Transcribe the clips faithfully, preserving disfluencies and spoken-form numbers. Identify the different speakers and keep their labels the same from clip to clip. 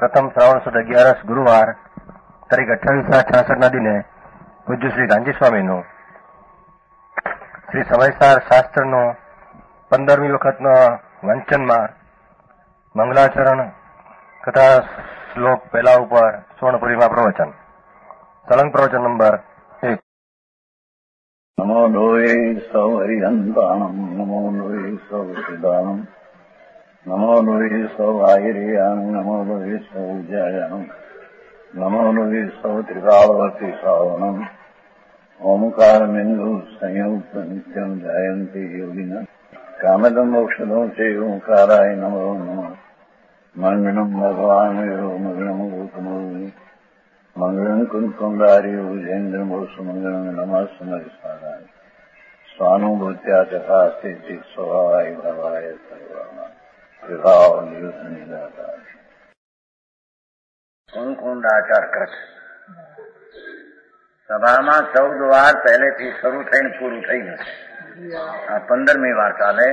Speaker 1: પ્રથમ શ્રાવણ સુદ અગિયારસ ગુરુવાર તારીખ અઠ્ઠાવીસ સાત છાસઠ ના દિને પૂજ્ય શ્રી ગાંધી સ્વામીનું શ્રી સમયસાર શાસ્ત્રનો પંદરમી વખતનો વંચનમાં મંગલાચરણ તથા શ્લોક પહેલા ઉપર સ્વર્ણપુરીમાં પ્રવચન સળંગ પ્રવચન નંબર એક.
Speaker 2: નમો લોહે સૌ હરિહંતાણમ નમો લોહે સૌ સિદ્ધાણમ નમો લોહે સૌ આયર્યાણમ નમો લોહે સૌ જયાણમ નમો લોહે સૌ ત્રિકાળવતી શ્રાવણમ ઓમકાર બિંદુ સંયુક્ત નિત્યમ જાયંતિ યોગિના કામદમ મોક્ષદમ છે ઓંકારાય નમો નમઃ મંગળમ ભગવાન મંગળમ ગૌતમો મંગળમ કુંકુંડાર્યો જૈન્દ્રમો સુમંગળમ નમઃ સમયસારાય સ્વાનુભૂત્યા તથા સ્થિતિ સ્વભાવાય ભવાય સર્વમાં વિભાવ નિયુદ્ધ નિરાકાર કુંકુંડાચાર કચ્છ સભામાં ચૌદ વાર પહેલેથી શરૂ થઈને પૂરું થઈ ગયું છે. આ પંદરમી વાર ચાલે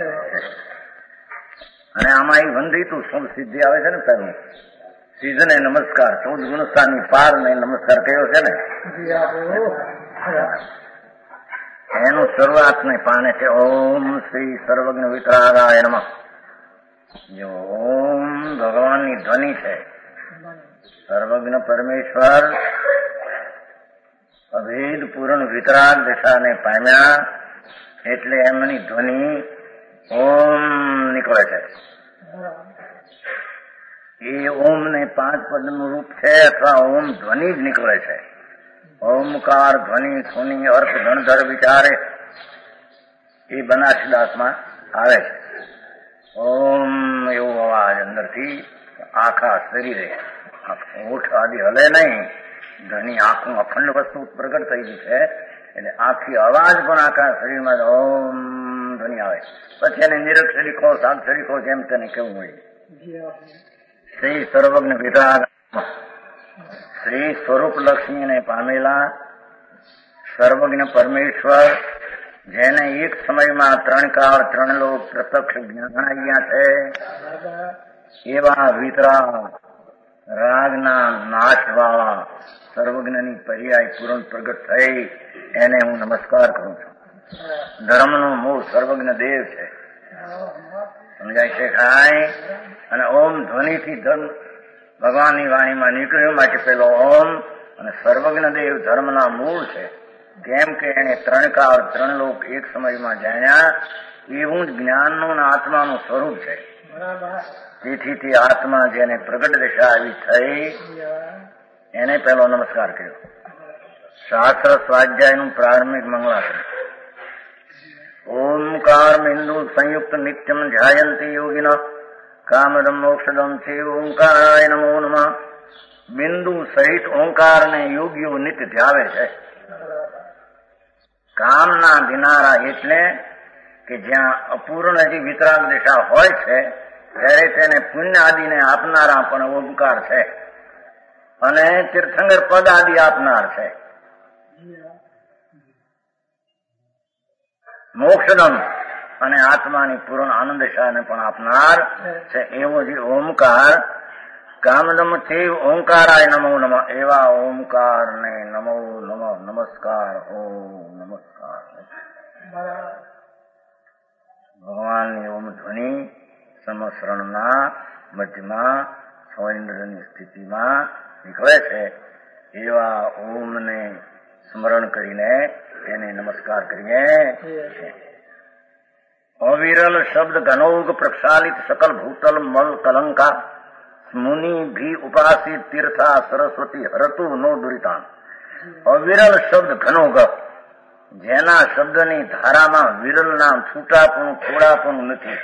Speaker 2: અને આમાં એ વંદિતું શું સિદ્ધિ આવે છે ને પહેલું સિઝને નમસ્કાર ચૌદ ગુણસ્થાનની પાર ને નમસ્કાર કયો છે ને એનું શરૂઆત ને પાને છે ઓમ શ્રી સર્વજ્ઞ વિતરાગાય નમઃ. જો ઓમ ભગવાનની ધ્વનિ છે. સર્વજ્ઞ પરમેશ્વર અભેદ પૂર્ણ વિતરાગ દશાને પામ્યા એટલે એમની ધ્વનિ ઓમ નીકળે છે. એ ઓમ ને પાંચ પદનું રૂપ છે અથવા ઓમ ધ્વનિ જ નીકળે છે. ઓમકાર ધ્વનિ ધ્વનિ અર્થ ગણધર વિચારે એ બનાસદાસમાં આવે છે. ઓમ એવો અવાજ અંદરથી આખા શરીરે ઓઠ આદિ હલે નહીં, ધ્વનિ આખું અખંડ વસ્તુ પ્રગટ થઈ ગઈ છે એટલે આખી અવાજ પણ આખા શરીરમાં ઓમ ધ્વનિ આવે. પછી એને નિરક્ષરી કહો સાક્ષરી કહો જેમ તેને કેવું હોય. શ્રી સર્વજ્ઞ વિરાગ શ્રી સ્વરૂપ લક્ષ્મીને પામેલા સર્વજ્ઞ પરમેશ્વર જેને એક સમયમાં ત્રણ કાળ ત્રણ લોક પ્રત્યક્ષ જ્ઞાન આવ્યા છે એવા વિતરાગ રાગના નાશવાળા સર્વજ્ઞની પર્યાય પૂર્ણ પ્રગટ થઈ એને હું નમસ્કાર કરું છું. ધર્મનું મૂળ સર્વજ્ઞ દેવ છે. સમજાય છે ખાય. અને ઓમ ધ્વનિથી ધર્મ ભગવાનની વાણીમાં નીકળ્યું માટે પેલો ઓમ અને સર્વજ્ઞ દેવ ધર્મના મૂળ છે. કેમ કે એને ત્રણ કાળ ત્રણ લોક એક સમયમાં જાણ્યા એવું જ જ્ઞાનનું આત્માનું સ્વરૂપ છે. તેથી તે આત્મા જેને પ્રગટ દશા આવી થઈ એને પેલો નમસ્કાર કર્યો. શાસ્ત્ર સ્વાધ્યાયનું પ્રારંભિક મંગળાચરણ. ઓમકાર બિંદુ સંયુક્ત નિત્યમ ધ્યાયંતી યોગિન કામદમ મોક્ષદમ છે ઓંકારાય નમો નમઃ. બિંદુ સહિત ઓંકારને યોગીઓ નિત્ય ધ્યાવે છે. કામના દિનારા એટલે કે જ્યાં અપૂર્ણ જે વિતરાગ દશા હોય છે ત્યારે તેને પુણ્ય આદિને આપનારા પણ ઓમકાર છે અને તીર્થંકર પદ આદિ આપનાર છે. મોક્ષદમ અને આત્માની પૂર્ણ આનંદ શાહને પણ આપનાર છે એવો જે ઓમકાર કામદમ તે ઓંકારાય નમો નમઃ એવા ઓમકાર ને નમો નમઃ નમસ્કાર ઓમ નમસ્કાર. ભગવાનની ઓમ ધ્વનિ સમસરણના મધ્યમાં સ્વઇન્દ્રની સ્થિતિમાં નીકળે છે એવા ઓમને સ્મરણ કરીને એને નમસ્કાર કરીએ. અવિરલ શબ્દ ઘનોગ પ્રક્ષાલિત સકલ ભૂતલ મલ કલંકા મુનિ ભી ઉપાસિત તીર્થા સરસ્વતી હરતુ નો દુરિતાન. અવિરલ શબ્દ ઘનોગ જેના શબ્દની ધારામાં વિરલ નામ છૂટાપણું થોડાપણું નથી.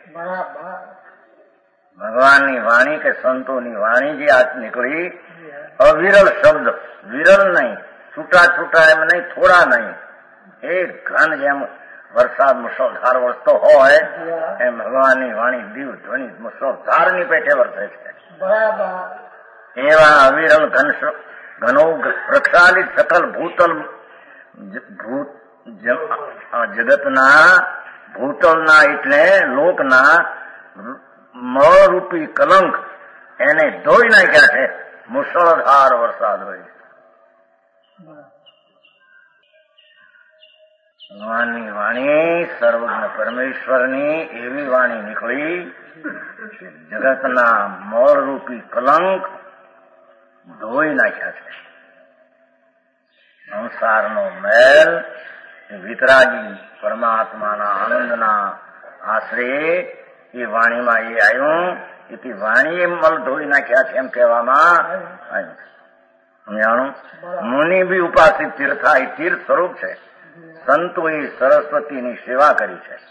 Speaker 2: ભગવાનની વાણી કે સંતોની વાણી જે આજ નીકળી અવિરલ શબ્દ, વિરલ નહીં, છૂટા છૂટા એમ નહીં, થોડા નહીં, એક ઘન જેમ વરસાદ મુસળધાર વરસતો હોય એમ ભગવાનની વાણી દીવ ધ્વનિ મુસળધારની પેઠે વરસે છે. એવા અવિરલ ઘન ઘનો પ્રક્ષાલિત સકલ ભૂતલ ભૂત જગતના ભૂતલના એટલે લોકના મળરૂપી કલંક એને ધોઈ નાખ્યા છે. મુશળધાર વરસાદ હોય. ભગવાનની વાણી સર્વજ્ઞ પરમેશ્વરની એવી વાણી નીકળી જગતના મોળરૂપી કલંક ધોઈ નાખ્યા છે. સંસારનો મેલ વિતરાગી પરમાત્માના આનંદના આશરે એ વાણીમાં એ આવ્યું. એથી વાણીએ મલ ધોઈ નાખ્યા છે એમ કહેવામાં આવ્યું. સમજાણું? મુનિ બી ઉપાસિત તીર્થા એ તીર્થ સ્વરૂપ છે. સંતોએ સરસ્વતીની સેવા કરી છે.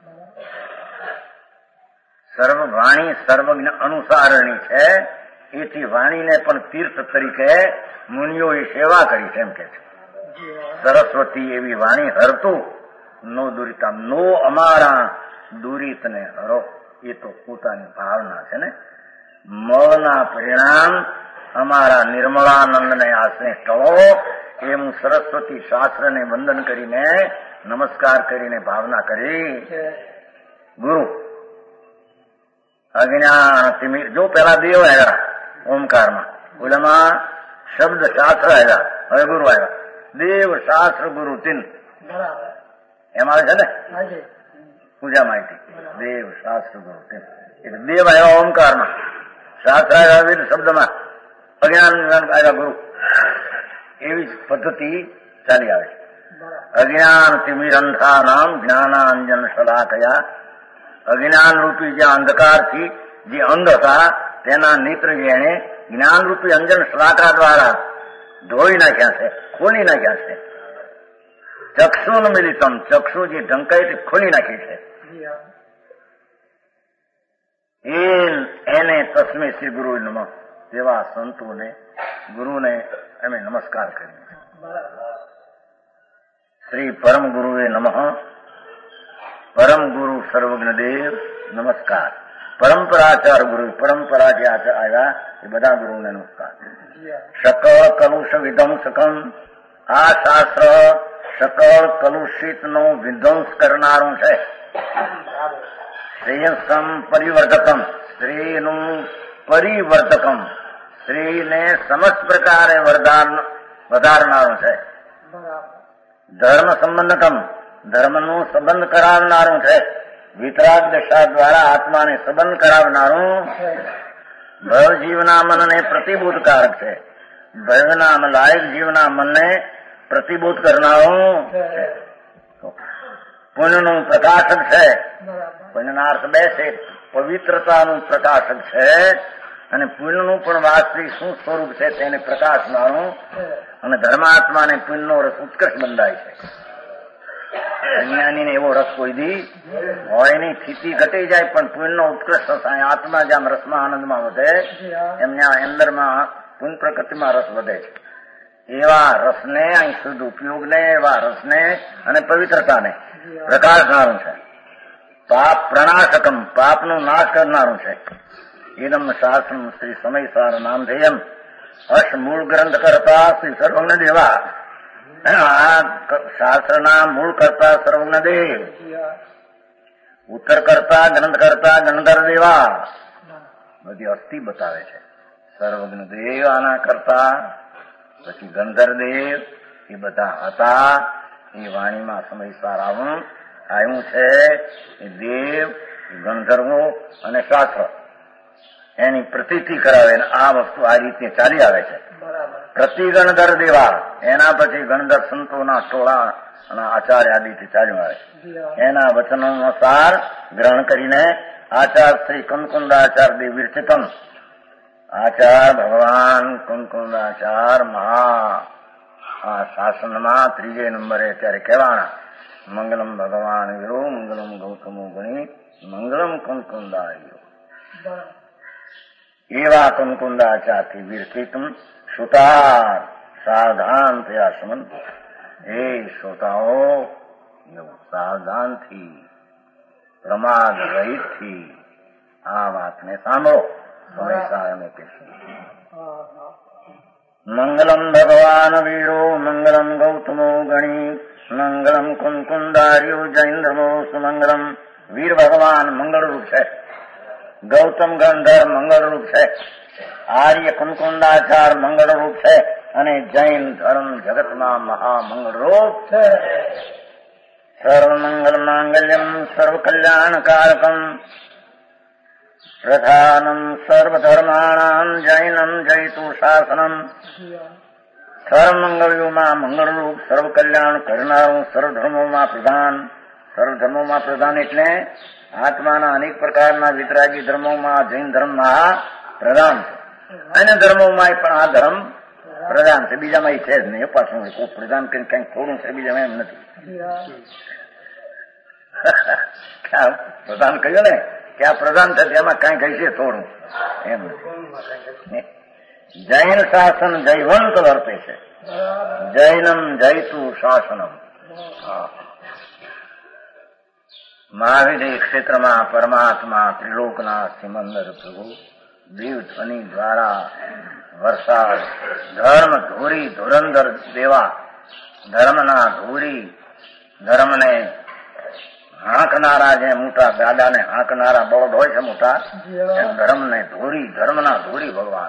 Speaker 2: સર્વ વાણી સર્વજ્ઞ અનુસારણી છે. એથી વાણીને પણ તીર્થ તરીકે મુનિઓએ સેવા કરી છે એમ કે છે. સરસ્વતી એવી વાણી હરતું નો દુરિતા નો અમારા દુરિતને હરો. એ તો પોતાની ભાવના છે ને. મળના પરિણામ અમારા નિર્મળાનંદને આશરે ટળો એમ સરસ્વતી શાસ્ત્રને વંદન કરીને નમસ્કાર કરીને ભાવના કરી. ગુરુ અજ્ઞાન તિમિર જો પેલા દેવ આવ્યા ઓમકારમાં, ઓલામાં શબ્દ શાસ્ત્ર આવ્યા, હવે ગુરુ આવ્યા. દેવ શાસ્ત્ર ગુરુ તીન એમ આવે છે ને પૂજા માહિતી. દેવ શાસ્ત્ર ગુરુ તીન એટલે દેવ આવ્યા ઓમકારમાં, શાસ્ત્ર આવ્યા વેદ શબ્દમાં, અજ્ઞાન આવ્યા ગુરુ. એવી જ પદ્ધતિ ચાલી આવે છે. અજ્ઞાન તિમિરંધા નામ જ્ઞાનાંજન શલાકયા. અજ્ઞાન રૂપી જે અંધકારથી જે અંધ હતા તેના નેત્ર જેણે જ્ઞાન રૂપી અંજન શલાકા દ્વારા ધોઈ નાખ્યા છે, ખોલી નાખ્યા છે. ચક્ષુન મિલિતમ ચક્ષુ જે ઢંકાઈ ખોલી નાખી છે. એને તસ્મે શ્રી ગુરુ નમઃ. તેવા સંતોને ગુરુને અમે નમસ્કાર કરીએ. શ્રી પરમ ગુરુએ નમઃ. પરમ ગુરુ સર્વજ્ઞ દેવ નમસ્કાર. પરંપરાચાર ગુરુ પરંપરા જે આવ્યા એ બધા ગુરુને નમસ્કાર. સકળ કલુષ વિધ્વંસકમ. આ શાસ્ત્ર સકળ કલુષિત નો વિધ્વંસ કરનારું છે. શ્રેયસમ પરિવર્તકમ. સ્ત્રીનું પરિવર્તકમ. સ્ત્રીને સમસ્ત પ્રકારે વરદાન વધારનારું છે. ધર્મ સંબંધકમ. ધર્મનું સંબંધ કરાવનારું છે. વિતરાગ દશા દ્વારા આત્માને સંબંધ કરાવનારું. ભવ જીવના મનને પ્રતિબોધકારક છે. ભવના લાયક જીવના મનને પ્રતિબોધ કરનારું છે. પુણ્યનું પ્રકાશક છે. પુણ્યના અર્થ બે છે. પવિત્રતાનું પ્રકાશક છે અને પુણ્યનું પણ વાસ્તવિક શું સ્વરૂપ છે તેને પ્રકાશનારું. અને ધર્માત્માને પુણ્યનો રસ ઉત્કર્ષ બંધાય છે. અજ્ઞાનીને એવો રસ કોઈ દી હોય નહીં. સ્થિતિ ઘટી જાય પણ પુણ્યનો ઉત્કૃષ્ટ થાય. આત્મા જેમ રસમાં આનંદમાં વધે એમ ત્યાં અંદરમાં પુણ્ય પ્રકૃતિમાં રસ વધે છે. એવા રસને અહીં શુદ્ધ ઉપયોગને એવા રસને અને પવિત્રતાને પ્રકાશનારું છે. પાપ પ્રણાશકમ. પાપનો નાશ કરનારું છે. એદમ શાસ્ત્રમ શ્રી સમયસાર નામધેયમ. અશ મૂળ ગ્રંથ કરતા શ્રી સર્વજ્ઞ દેવા. આ શાસ્ત્રના મૂળ કરતા સર્વજ્ઞ દેવ. ઉત્તર કરતા ગ્રંથ કરતા ગણધર દેવા. બધી અસ્થિ બતાવે છે. સર્વજ્ઞ દેવ આના કરતા, પછી ગંધર દેવ, એ બધા હતા. એ વાણીમાં સમયસાર આવું આવ્યું છે. એ દેવ, ગંધર્વો અને શાસ્ત્ર એની પ્રતીતિ કરાવે. આ વસ્તુ આ રીતે ચાલી આવે છે. પ્રતિ ગણધર દેવા. એના પછી ગણધર સંતોના ટોળા અને આચાર્ય આદિથી ચાલ્યું આવે છે. એના વચનો અનુસાર ગ્રહણ કરીને આચાર શ્રી કુંકુંદાચાર દેવ વિરચિતમ. આચાર ભગવાન કુંકુંદાચાર મહા આ શાસનમાં ત્રીજે નંબરે અત્યારે કહેવાના. મંગલમ ભગવાન વીરો મંગલમ ગૌતમો ગણી મંગલમ કુંકુંદાયો. એવા કુંકુંદાચારથી વિરચિતમ. શ્રુતાર સાવધાન થયા સમંત. એ શ્રોતાઓ સાવધાનથી પ્રમાદ રહિતથી આ વાતને સાંભળો. સમયસાર અમે કહેશું. મંગલમ ભગવાન વીરો મંગલમ ગૌતમો ગણી મંગલમ કુંકુંદાર્યો જૈન્દ્રમો સુમંગલમ. વીર ભગવાન મંગળરૂપ છે. ગૌતમ ગંધર મંગળરૂપ છે, આર્ય કુંકુંદાચાર મંગળરૂપ છે, અને જૈન ધર્મ જગતમાં મહામંગળરૂપ છે. સર્વમંગલ માંગલ્યમ સર્વ કલ્યાણકારકમ પ્રધાનમ સર્વધર્માણામ જૈનમ જયતુ શાસનમ. સર્વમંગળીઓમાં મંગળરૂપ, સર્વ કલ્યાણ કરનારું, સર્વધર્મોમાં પ્રધાન. સર્વધર્મોમાં પ્રધાન એટલે આત્માના અનેક પ્રકારના વિતરાગી ધર્મોમાં જૈન ધર્મમાં પ્રધાન છે. અન્ય ધર્મોમાં પણ આ ધર્મ પ્રધાન છે, બીજામાં છે જ નહીં. પાછું કોઈ પ્રધાન કરીને કંઈક થોડું છે, બીજામાં એમ નથી. પ્રધાન કહ્યું ને કે આ પ્રધાન છે, તેમાં કઈ કઈ છે થોડું, એમ નથી. જૈન શાસન જૈવંત વર્તે છે, જૈનમ જયતુ શાસનમ. મહાવિદ્ય ક્ષેત્રમાં પરમાત્મા ત્રિલોકના સિમંદર પ્રભુ દેવ ધ્વનિ દ્વારા વરસાદ ધર્મ ધોરી ધુરંધર દેવા, ધર્મના ધોરી, ધર્મને હાંકનારા, જે મોટા દાદાને હાંકનારા બળદ હોય છે મોટા, એમ ધર્મને ધોરી, ધર્મના ધોરી ભગવાન.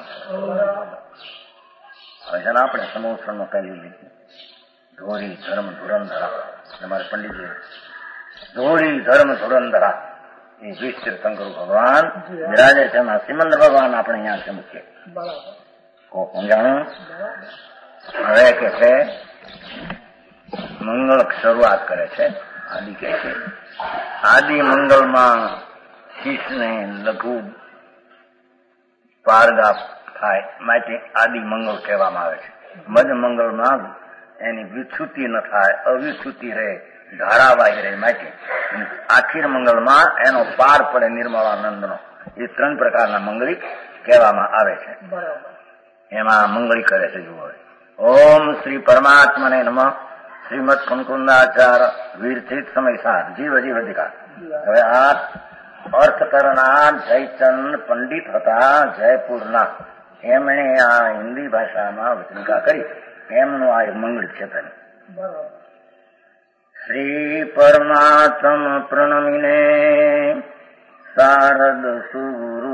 Speaker 2: હવે જેને આપણે સમોસણમાં કહી લીધી ધોરી ધર્મ ધુરંધરા, તમારે પંડિતજી ધોરી ધર્મ ધુરંધરા એ વીસ તીર્થંકર ભગવાન બિરાજે છે. એમાં સિમંદર ભગવાન આપણે અહીંયા છે મુખ્ય. સમજાણું? હવે કે છે મંગળ શરૂઆત કરે છે. આદિ કે છે આદિ મંગળમાં શીશને લઘુ પારગા થાય માટે આદિ મંગળ કહેવામાં આવે છે. મધ મંગળમાં એની વિચ્છુતિ ન થાય, અવિચ્છુતિ રહે, ધારાવાહી રહે માટે આખીર મંગળમાં એનો પાર પડે નિર્મળાનંદનો. એ ત્રણ પ્રકારના મંગળી કહેવામાં આવે છે. એમાં મંગળી કરે છે. જુઓ, ઓમ શ્રી પરમાત્માને નમઃ. શ્રીમદ કુંકુંદાચાર વીરતીર્થ સમયસાર જીવ જીવ અધિકાર. હવે આ અર્થ કરનાર જયચંદ પંડિત હતા જયપુરના. એમણે આ હિન્દી ભાષામાં વચનિકા કરી. એમનું આ મંગળ છે. શ્રી પરમાત્મ પ્રણમીને શારદ સુગુરુ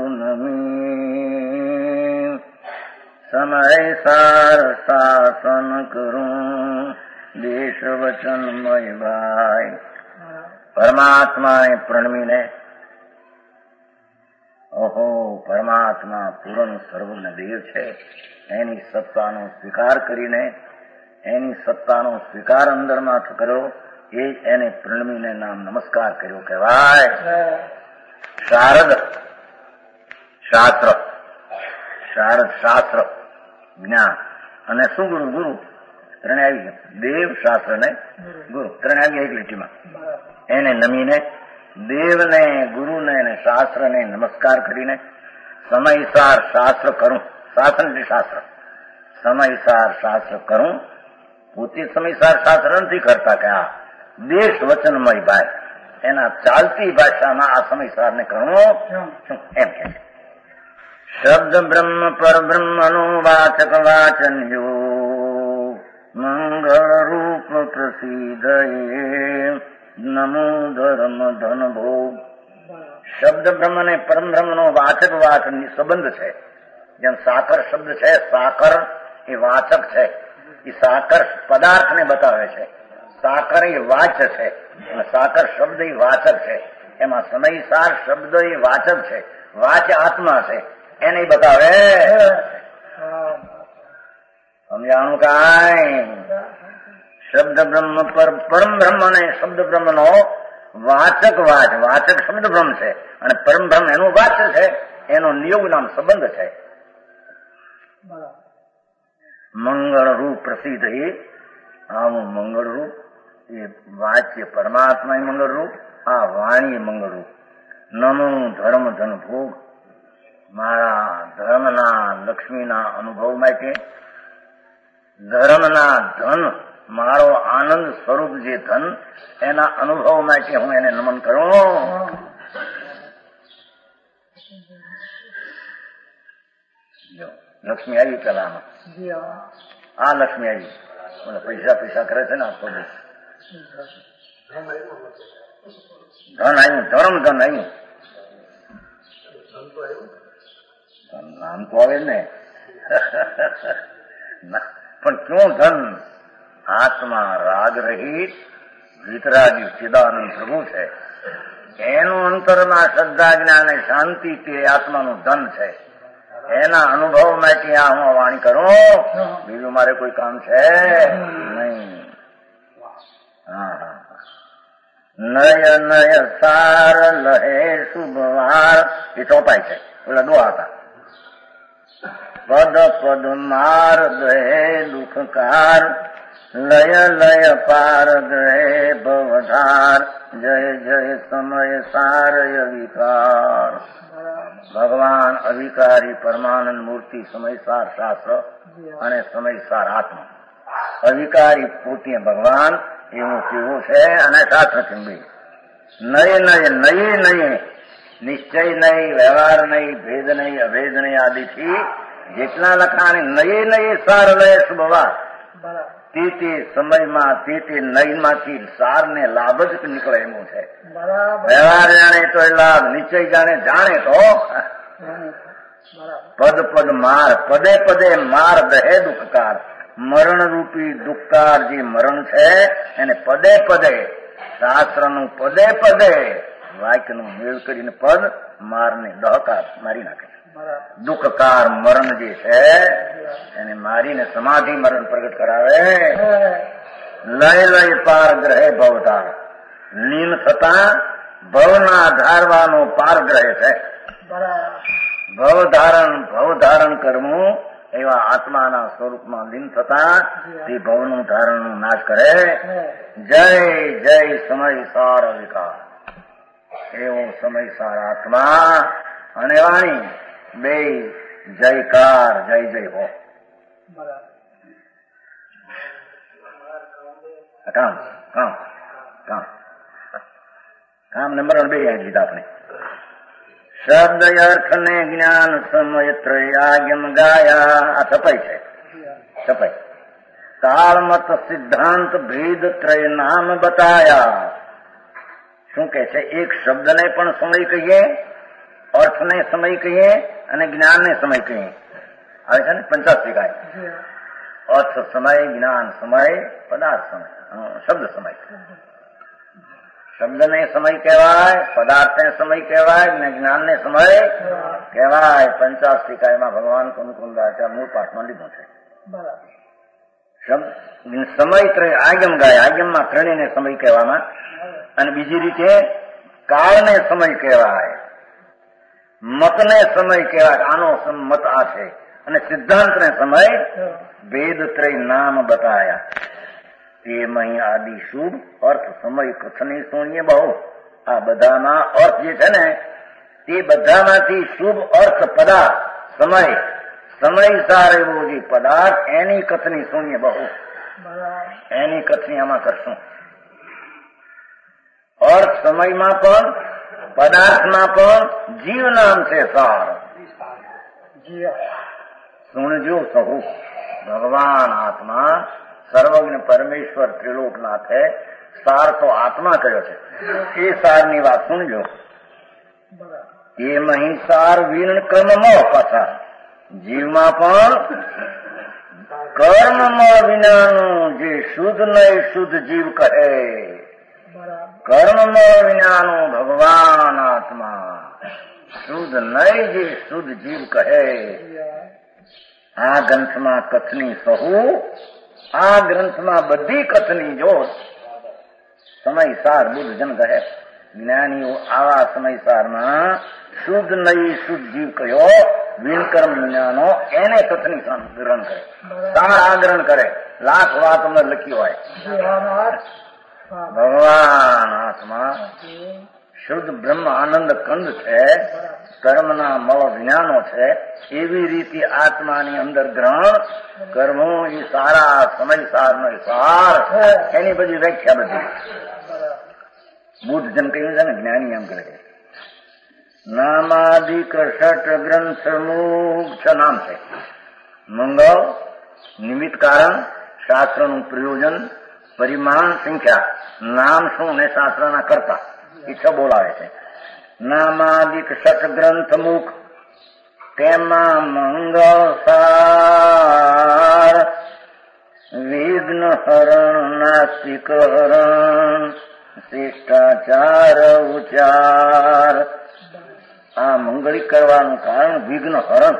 Speaker 2: નમી, સમય સાર શાસન કરું દેશ વચનમય ભાઈ. પરમાત્માને પ્રણમીને, ઓહો પરમાત્મા પૂર્ણ સર્વજ્ઞ દેવ છે, એની સત્તાનો સ્વીકાર કરીને, એની સત્તાનો સ્વીકાર અંદરમાં કર્યો, એ એને પ્રણમીને નામ નમસ્કાર કર્યો કહેવાય. શારદ શાસ્ત્ર, શારદ શાસ્ત્ર જ્ઞાન, અને સુગુરુ ગુરુ ત્રણે આવી ગયા. દેવ શાસ્ત્ર ને ગુરુ ત્રણે આવી ગયા એક લીટીમાં. એને નમીને દેવને, ગુરુને અને શાસ્ત્રને નમસ્કાર કરીને સમયસાર શાસ્ત્ર કરું. શાસ્ત્ર એટલે શાસ્ત્ર. સમયસાર શાસ્ત્ર કરું. પોતે સમયસાર શાસ્ત્ર નથી કરતા કે આ દેશ વચનમય ભાઈ, એના ચાલતી ભાષામાં આ સમયસારને કરું એમ કે છે. શબ્દ બ્રહ્મ પર બ્રહ્મનો વાચક વાચન્યો મંગળ રૂપ પ્રસિદ્ધ નમો ધર્મ ધન ભોગ. શબ્દ બ્રહ્મ ને પરમ બ્રહ્મનો વાચક વાચક સંબંધ છે. જેમ સાકર શબ્દ છે, સાકર એ વાચક છે. એ સાકર પદાર્થને બતાવે છે. સાકર એ વાચ્ય છે અને સાકર શબ્દ એ વાચક છે. એમાં સમયસાર શબ્દ એ વાચક છે, વાચ્ય આત્મા છે, એને બતાવે. સમજાણું કાંઈ? શબ્દ બ્રહ્મ પર પરમ બ્રહ્મ ને શબ્દ બ્રહ્મ નો વાચક વાચ, વાચક શબ્દ બ્રહ્મ છે અને પરમ બ્રહ્મ એનું વાચ્ય છે. એનો નિયોગ નામ સંબંધ છે. મંગળ રૂપ પ્રસિદ્ધ એ આવું મંગળ રૂપ એ વાચ્ય પરમાત્મા મંગળ રૂપ, આ વાણી મંગળ રૂપ. નમો ધર્મ ધન ભોગ. મારા ધર્મના લક્ષ્મીના અનુભવ માટે, ધર્મના ધન મારો આનંદ સ્વરૂપ જે ધન એના અનુભવ માટે હું એને નમન કરું. લક્ષ્મી આવી પેલામાં, આ લક્ષ્મી આવી. મને પૈસા પૈસા કરે છે ને આખો દિવસ. ધન આવ્યું, ધર્મ ધન આવ્યું. નામ તો આવે ને પણ ક્યું ધન? આત્મા રાગ રહિત વિતરાગી ચિદાનંદ પ્રભુ છે. એનું અંતરમાં શ્રદ્ધા જ્ઞાન અને શાંતિ તે આત્માનું ધન છે. એના અનુભવ માટે આ હું વાણી કરું, બીજું મારે કોઈ કામ છે નહીં. હા, નય નય સાર લહે શુભવાર એ ચોપાય છે. પેલા દો હતા. પદ પદ માર દે દુઃખકાર, લય લય પાર દે ભવધાર, જય જય સમય સાર અવિકાર. ભગવાન અવિકારી પરમાનંદ મૂર્તિ સમયસાર શાસ્ત્ર અને સમયસાર આત્મા. અવિકારી પોતે ભગવાન એવું કેવું છે અને શાસ્ત્ર ચિંબી. નય નય નયે નયે નિશ્ચય નહીં, વ્યવહાર નહીં, ભેદ નહીં, અભેદ નહીં આદિથી જેટલા લખાણે નયે નયે સાર લય શુભવાર, તે તે સમયમાં તે તે નયમાંથી સાર ને લાભ જ નીકળે એનું છે. વ્યવહાર જાણે તો એ લાભ, નિશ્ચય જાણે જાણે તો પદ પદ માર, પદે પદે માર દહે દુઃખકાર. મરણ રૂપી દુઃખકાર જે મરણ છે એને પદે પદે શાસ્ત્રનું પદે પદે વાક્યનું મેળ કરીને પદ મારને દહકાર મારી નાખે. દુઃખકાર મરણ જે છે એને મારીને સમાધિ મરણ પ્રગટ કરાવે. લય લય પાર ગ્રહે ભવધાર, લીન થતા ભવના ધારવાનો પાર ગ્રહે છે. ભવધારણ ભવધારણ કરવું એવા આત્માના સ્વરૂપમાં લીન થતા તે ભવનું ધારણનું નાશ કરે. જય જય સમયસાર અવિકાર, એવો સમયસાર આત્મા અને વાણી બે જયકાર, જય જય હો. કામ કામ કામ કામ નંબર બે યાદ લીધા આપણે. શબ્દ અર્થ ને જ્ઞાન સમય ત્રયાગમ ગાયા. આ છપાઈ છે, છપાઈ. કાળમત સિદ્ધાંત ભેદ ત્રય નામ બતાયા. શું કે છે? એક શબ્દને પણ સમય કહીએ, અર્થને સમય કહીએ અને જ્ઞાનને સમય કહીએ. આવે છે ને પંચાસી ગાય. અર્થ સમય, જ્ઞાન સમય, પદાર્થ સમય, શબ્દ સમય. શબ્દને સમય કહેવાય, પદાર્થને સમય કહેવાય ને જ્ઞાનને સમય કહેવાય. પંચાસી કાયમાં ભગવાન કુંદકુંદાચાર્ય મૂળ પાઠમાં લીધું છે. સમય ત્રય આગમ ગાય. આગમમાં ત્રણેયને સમય કહેવામાં, અને બીજી રીતે કાળને સમય કહેવાય, મતને સમય કહેવાય. આનો મત આ છે. અને સિદ્ધાંતને સમય ભેદ ત્રય નામ બતાયા. એમાં આદિ શુભ અર્થ સમય કથની સુણીએ બહુ. આ બધાના અર્થ જે છે ને તે બધામાંથી શુભ અર્થ પદાર્થ સમય સમય સાર એવો જે પદાર્થ એની કથની સુણીએ બહુ. એની કથની આમાં કરશું. અર્થ સમયમાં પણ પદાર્થમાં પણ જીવ નામ છે સાર. સુણજો સહુ. ભગવાન આત્મા સર્વજ્ઞ પરમેશ્વર ત્રિલોકનાથે સાર તો આત્મા કર્યો છે. એ સારની વાત સુણજો. એ મહી સાર વિણ કર્મમાં પાછા જીવમાં પણ કર્મમાં વિનાનું જે શુદ્ધ નહીં શુદ્ધ જીવ કહે. કર્મમાં વિનાનું ભગવાન આત્મા શુદ્ધ નહીં જે શુદ્ધ જીવ કહે. આ ગ્રંથમાં કથની સહુ, આ ગ્રંથમાં બધી કથની જો સમયસાર બુદ્ધ જન કહે. જ્ઞાનીઓ આવા સમયસારમાં શુદ્ધ નહીં શુદ્ધ જીવ કયો વિણકર્મ જ્ઞાનો એને કથની ગ્રહણ કરે, સાર આગ્રહણ કરે. લાખ વાત અમને લખી હોય. ભગવાન આત્મા શુદ્ધ બ્રહ્મ આનંદ કંદ છે, કર્મના મળ જ્ઞાનો છે. એવી રીતે આત્માની અંદર ગ્રહણ કરવું એ સારા સમય સારનો સાર. એની બધી વ્યાખ્યા બધી બુદ્ધ જન કહ્યું છે ને, જ્ઞાની એમ કરે. નામાદિક ષટ ગ્રંથ મુખ નામ છે. મંગળ નિમિત્ત કારણ, શાસ્ત્રનું પ્રયોજન, પરિમાણ સંખ્યા, નામ શું ને શાસ્ત્રના કરતા એ છ બોલાવે છે. નામાદિક ષટ ગ્રંથ મુખ તેમાં મંગળ સાર વિઘ્ન હરણ નાસ્તિક હરણ શિષ્ટાચાર ઉચાર. આ મંગળી કરવાનું કારણ વિઘ્ન હરણ.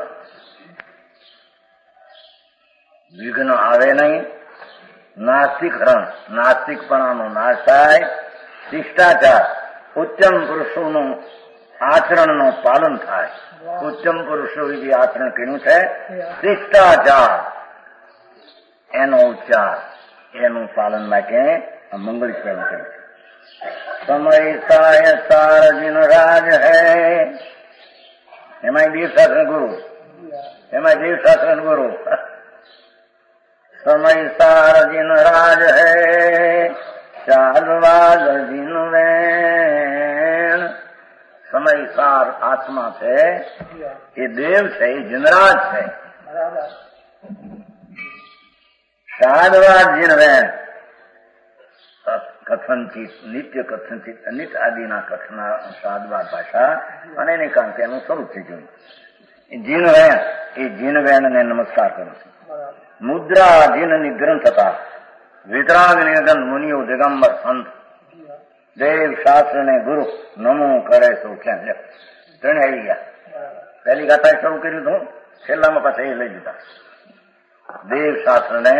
Speaker 2: વિઘ્ન આવે નહીં. નાસ્તિક હરણ, નાસ્તિકપણાનો નાશ થાય. શિષ્ટાચાર, ઉત્તમ પુરુષોનું આચરણનું પાલન થાય. ઉત્તમ પુરુષો જે આચરણ કર્યું છે શિષ્ટાચાર, એનો ઉચ્ચાર, એનું પાલન માટે આ મંગળીકરણ કર્યું છે. સમય સાય સાર જીન રાજ હૈ. એમાં દેવશાસ્ત્ર ગુરુ, એમાં દેવશાસ્ત્ર ગુરુ. સમય સાર જીન રાજ હૈ ચાલવાદ જીન વેણ. સમય સાર આત્મા છે, એ દેવ છે, એ જીનરાજ છે. સાધવાદ જીન વેણ કથનચિત, નિત્ય કથનચિત, અનિત આદિના કથના સાધવાદ ભાષા અને એને કારણ કે એનું સ્વરૂપ થઈ ગયું. જીન વેણ, એ જીન વેણને નમસ્કાર કરું છું. મુદ્રા જીન નિગ્રંથ હતા વિતરાગ નિગન મુનિઓ દિગંબર સંત. દેવ શાસ્ત્ર ને ગુરુ નમો કરે તો ક્યાં લે ત્રણે આવી ગયા. પહેલી ગાતા શરૂ કર્યું હતું, છેલ્લામાં પાછા એ લઈ લીધા. દેવ શાસ્ત્ર ને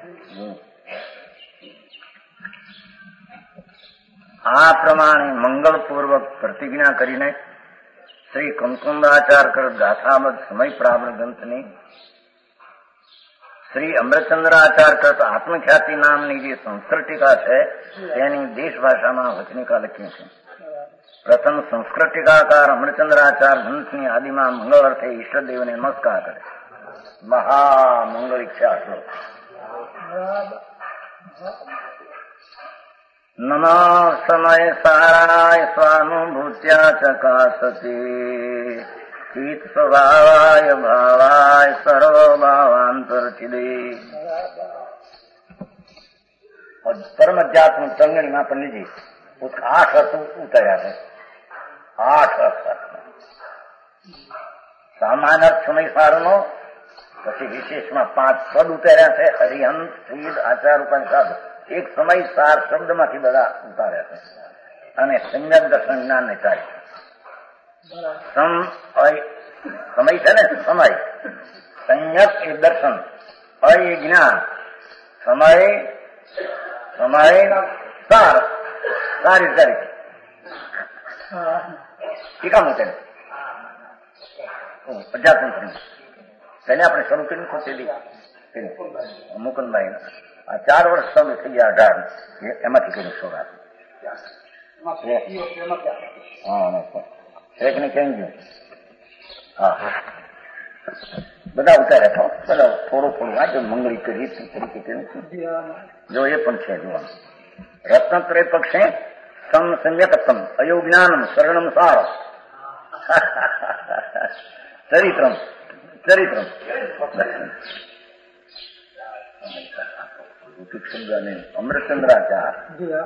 Speaker 2: આ પ્રમાણે મંગળપૂર્વક પ્રતિજ્ઞા કરીને શ્રી કુમકુંદાચાર કર ગાથામદ સમય પ્રાવણ ગ્રંથની શ્રી અમૃતચંદ્રાચાર કરતા આત્મખ્યાતિ નામની જે સંસ્કૃત ટીકા છે તેની દેશ ભાષામાં વચનિકા લખી છે. પ્રથમ સંસ્કૃત ટીકાકાર અમૃતચંદ્રાચાર ગ્રંથની આદિમાં મંગળ અર્થે ઈષ્ટદેવને નમસ્કાર કરે. મહામંગળ ઈચ્છા શ્લોક. નમઃ સમય સારાય સ્વાનુભૂત્યા ચકાસતી ચિત સ્વભાવાય ભાવાય સર્વ ભાવાંતરચિદે. પરમ અધ્યાત્મ સંગણીમાં पंडित जी उसका आठ अर्थ उतार्या है. आठ अर्थ सामान्य अर्थ समय सारनो, પછી વિશેષમાં પાંચ પદ ઉતાર્યા છે. હરિહંત, શ્રીદ, આચાર, ઉપનિષદ એક સમય સાર શબ્દમાંથી બધા ઉતાર્યા છે. અને સમ્યક દર્શન જ્ઞાન ને ચારી સમ સમય છે ને, સમય સંયક એ દર્શન, અય એ જ્ઞાન, સમય સમય સાર સારી સારી ટીકા મૂકે અધ્યાત્મ. તેને આપણે શરૂ કર્યું ખોટેલી મુકુંદભાઈ આ ચાર વર્ષ શરૂ થઈ ગયા. અઢાર એમાંથી કર્યું શરૂઆત. એક ને કેમ ગયું? હા, બધા ઉતાર્યા છો. બધા થોડું થોડું વાંચો. મંગળી કરી તરીકે કર્યું જો એ પણ છે જોવાનું. રત્નત્રય પક્ષે સમ સંયકત્તમ અયો જ્ઞાનમ શરણમ સાર ચરિત્રમ ચરિત્રમ અમૃતચંદ્રાચાર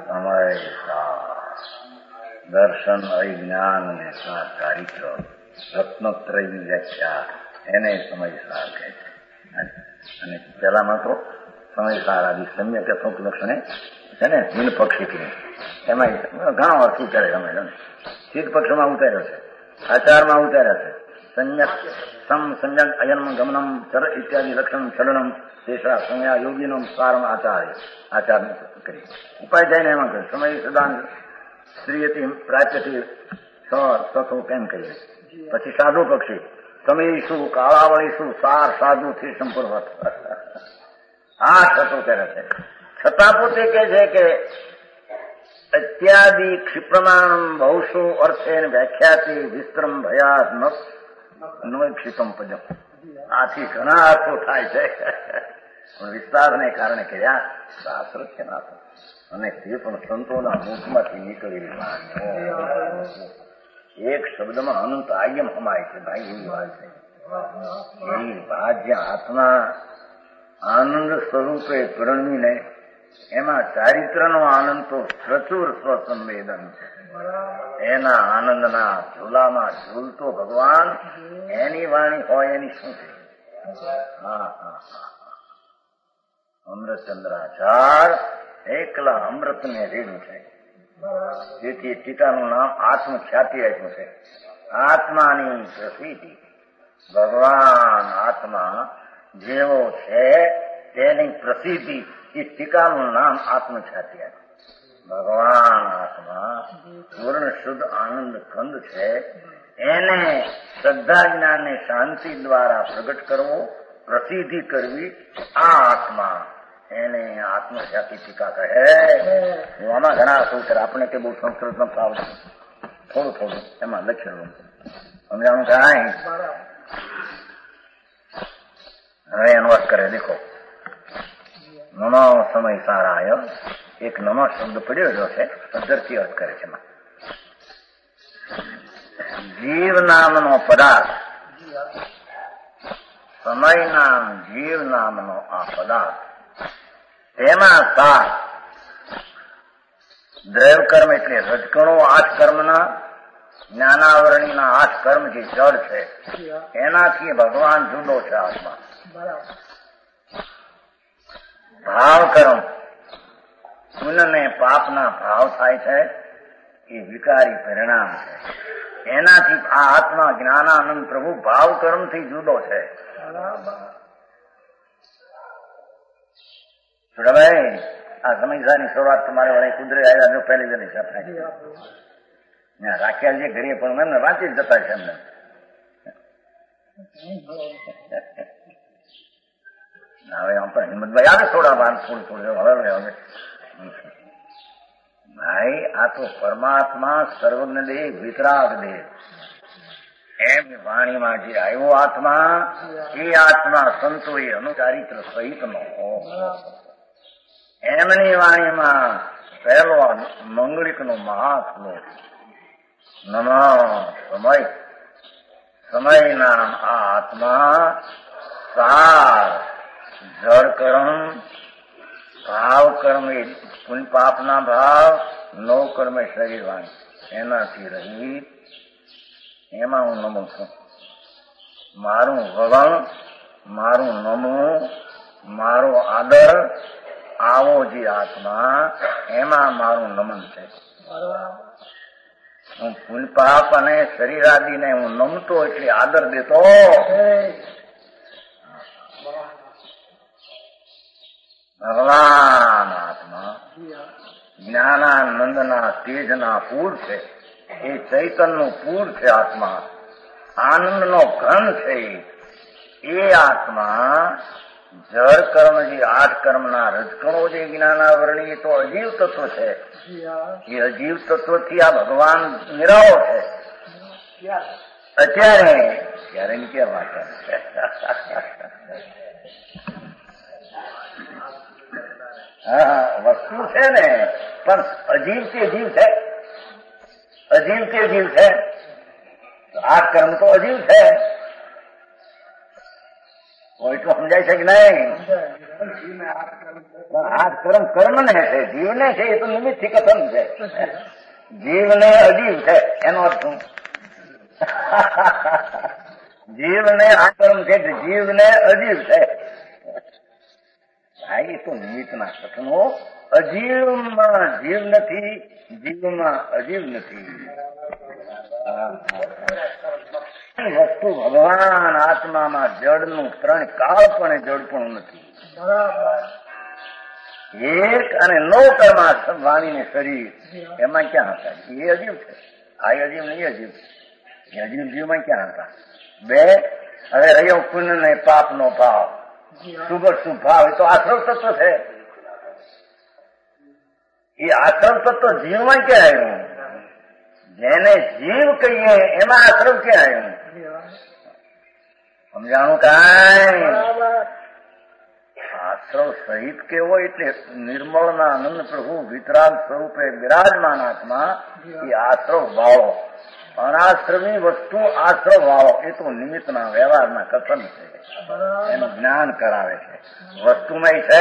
Speaker 2: દર્શન અજ્ઞાન અને ચારિત્ર રત્નત્રયની વ્યાખ્યા એને સમયસાર કહે છે. અને પેલામાં તો સમયસાર આદિ સમ્યક યથોક્ત લક્ષણે છે ને હિન પક્ષી એમાં ઘણો અર્થ ઉતારે. તમે સિદ્ધ પક્ષમાં ઉતાર્યો છે, આચારમાં ઉતાર્યા છે. સંયક સમ સંયક અયન ગમનમ ચર ઇત્યાદિ લક્ષણ ચલનમ શેષા સમયા યોગીનો સારમ આચાર્ય આચાર કરી ઉપાય જઈને એમાં કહ્યું સમય સદાન સ્ત્રીયથી પ્રાચ્યથી સથો કેમ કહીએ. પછી સાધુ પક્ષી સમય શું કાળાવળી શું સાર સાધુથી સંપૂર્ણ આ થતું કરે છે. છતાં પોતે કે છે કે અત્યાદિ ક્ષિપ્રમાણ બહુશો અર્થે વ્યાખ્યાથી વિસ્તરમ ભયાત ક્ષિપમ પદમ. આથી ઘણા અર્થો થાય છે પણ વિસ્તારને કારણે કર્યા શાસ્ત્ર છે ના. અને તે પણ સંતોના મુખમાંથી નીકળેલી એક શબ્દમાં અનંત આયમ હમાય છે. ભાઈ એવી વાત છે. એની વાત જ્યાં આત્મા આનંદ સ્વરૂપે પ્રણવીને એમાં ચારિત્રનો આનંદ તો પ્રચુર સ્વસંવેદન છે. એના આનંદના ઝૂલામાં ઝૂલતો ભગવાન, એની વાણી હોય એની શું છે? હા હા હા અમૃતચંદ્રાચાર એકલા અમૃતને રીણ છે. તેથી ટીકાનું નામ આત્મખ્યાતિ આપ્યું છે. આત્માની પ્રસિદ્ધિ. ભગવાન આત્મા જેવો છે તેની પ્રસિદ્ધિ, એ ટીકાનું નામ આત્મખ્યાતિ આપ્યું. ભગવાન આત્મા પૂર્ણ શુદ્ધ આનંદ કંદ છે. એને શ્રદ્ધા જ્ઞાન ને શાંતિ દ્વારા પ્રગટ કરવો, પ્રસિદ્ધિ કરવી, આ આત્મા એને આત્મખ્યાતિ ટીકા કહે. હું આમાં ઘણા અસુર આપણે કે બહુ સંસ્કૃતમાં ફાવ છે, થોડું થોડું એમાં લખેલું સમજાણું કાંઈ. હવે એનો અર્થ કરે દેખો. નમો સમય સારાય, એક નમો શબ્દ પડ્યો જો છે, પદ્ધતિ અર્થ કરે છે. જીવ નામનો પદાર્થ, સમય નામ જીવ નામનો આ પદાર્થ, તેમાં સાર દ્રૈવ કર્મ એટલે રજકણો આઠ કર્મના, જ્ઞાનાવરણીના આઠ કર્મ જે જળ છે એનાથી ભગવાન જુદો છે આત્મા. ભાવ કર્મ, પુણ્ય ને પાપના ભાવ થાય છે, એ વિકારી પરિણામ છે. એનાથી આ આત્મા જ્ઞાનાનંદ પ્રભુ ભાવ કર્મથી જુદો છે. ભાઈ આ સમયસાની શરૂઆત તમારે વડે કુદરે આવ્યા જો પહેલી જણી છે રાખ્યા જે ઘડીએ પણ એમને વાંચી જ જતા છે એમને. હવે આમ પણ હિંમતભાઈ આવે થોડા વાર થોડું થોડું હવે હવે ભાઈ આ તો પરમાત્મા સર્વજ્ઞ દેવ વિતરાગ દેવ એમ વાણીમાં જે આવ્યો આત્મા, એ આત્મા સંતોએ અનુચારિત્ર સહિત નો એમની વાણીમાં પહેલો મંગળિક નો મહાશ્લોક નમો સમય. સમય નામ આ આત્મા સાર જળ કર્મ, ભાવ કર્મ એ પુણ્ય પાપના ભાવ, નવ કર્મ શરીર વાણી, એનાથી રહિત. એમાં હું નમું છું. મારું વલણ, મારું નમવું, મારો આદર, આવો જે આત્મા, એમાં મારું નમન છે. હું પુણ્ય પાપ અને શરીર આદિને હું નમતો એટલે આદર દેતો. ભગવાન આત્મા જ્ઞાનાનંદના તેજના પૂર છે. એ ચૈતનનું પૂર છે આત્મા, આનંદનો ઘન છે. એ આત્મા જળ કર્મ જે આઠ કર્મના રજકણો જે જ્ઞાનાવરણી, એ તો અજીવ તત્વ છે. એ અજીવ તત્વથી આ ભગવાન નિરાળો છે. અત્યારે ત્યારે ની કેમ વાત હા વસ્તુ છે ને, પણ અજીવ તે જીવ છે. અજીવ તે જીવ છે. આઠ કર્મ તો અજીવ છે. એટલું સમજાય છે કે નહીં? આઠ કર્મ કર્મ ને છે, જીવને છે એ તો નિમિત્ત થી કથન છે. જીવને અજીવ છે એનો અર્થ શું? જીવને આ કર્મ છે, જીવને અજીવ છે. હા એ તો નિમિત્તના કથનો. અજીવમાં જીવ નથી, જીવમાં અજીવ નથી. વસ્તુ ભગવાન આત્મામાં જળનું ત્રણ કાળ પણ જળપણું નથી. એક અને નો કર્મા વાણીને શરીર, એમાં ક્યાં હતા? એ અજીવ છે. આ અજીવ ને એ અજીવ. એ અજીવ જીવમાં ક્યાં હતા? બે હવે રહ્યો પુણ્ય ને પાપ નો ભાવ, શુભ શુભ ભાવ, એ તો આશ્રવ તત્વ છે. એ આશ્રવ તત્વ જીવમાં ક્યાં આવ્યું? જેને જીવ કહીએ એમાં આશ્રવ ક્યાં આવ્યું? સમજાણું કાંઈ? આશ્રવ સહિત કેવો એટલે નિર્મળના આનંદ પ્રભુ વિતરાગ સ્વરૂપે બિરાજમાન આત્મા, એ આશ્રવ ભાવો અનાશ્રમી વસ્તુ આશ્રમ વાવો એ તો નિમિત્તના વ્યવહારના કથન છે, એનું જ્ઞાન કરાવે છે. વસ્તુમાં છે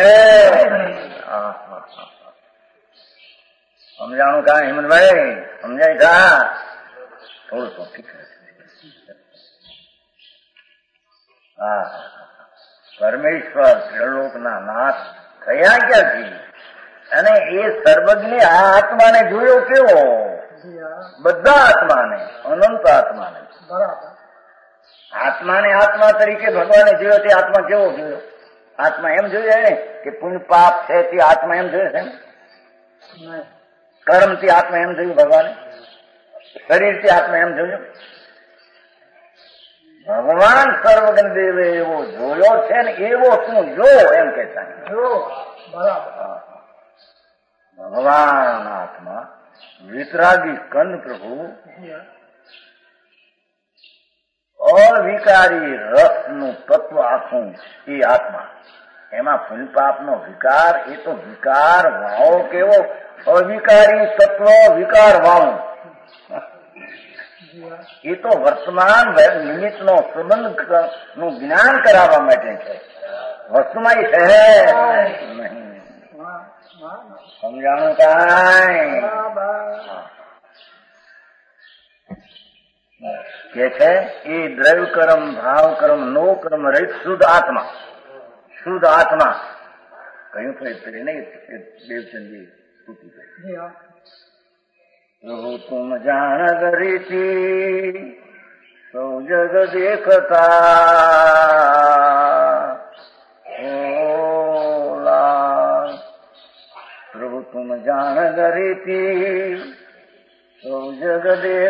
Speaker 2: સમજાણું કા હિમનભાઈ? સમજાય કા? થોડું તો ઠીક છે. હા, પરમેશ્વર ત્રિલોકના નાથ થયા ક્યાંથી? અને એ સર્વજ્ઞ આ આત્માને જોયો કેવો? બધા આત્માને, અનંત આત્માને. આત્માને આત્મા તરીકે ભગવાને જોયો તે આત્મા કેવો જોયો? આત્મા એમ જોયો ને કે પુણ્ય પાપ છે તે આત્મા એમ જોયો છે ને? કર્મથી આત્મા એમ જોયું ભગવાને? શરીરથી આત્મા એમ જોયું? ભગવાન સર્વજ્ઞ દેવે એવો જોયો છે ને એવો શું જો એમ કે ભગવાન આત્મા વિતરાગી કંદ પ્રભુ અવિકારી રસનું તત્વ આખું એ આત્મા. એમાં પુણ્યપાપનો વિકાર, એ તો વિકાર વાવો કેવો? અવિકારી તત્વ વિકાર વાવું એ તો વર્તમાન નિમિત્તનો સંબંધ નું જ્ઞાન કરાવવા માટે છે. વસ્તુમાં એ છે નહીં. સમજાણું કાંઈ? કે છે એ દ્રવ્ય કર્મ, ભાવ કર્મ, નો કર્મ રહિત શુદ્ધ આત્મા. શુદ્ધ આત્મા કહ્યું તો એ નહીં દેવચંદજી સ્તુતિ કરી. પ્રભુ તુમ જાણ ગરીથી સૌ જગ દેખતા હોલા. પ્રભુ તુમ જાણ ગરીથી સૌ જગ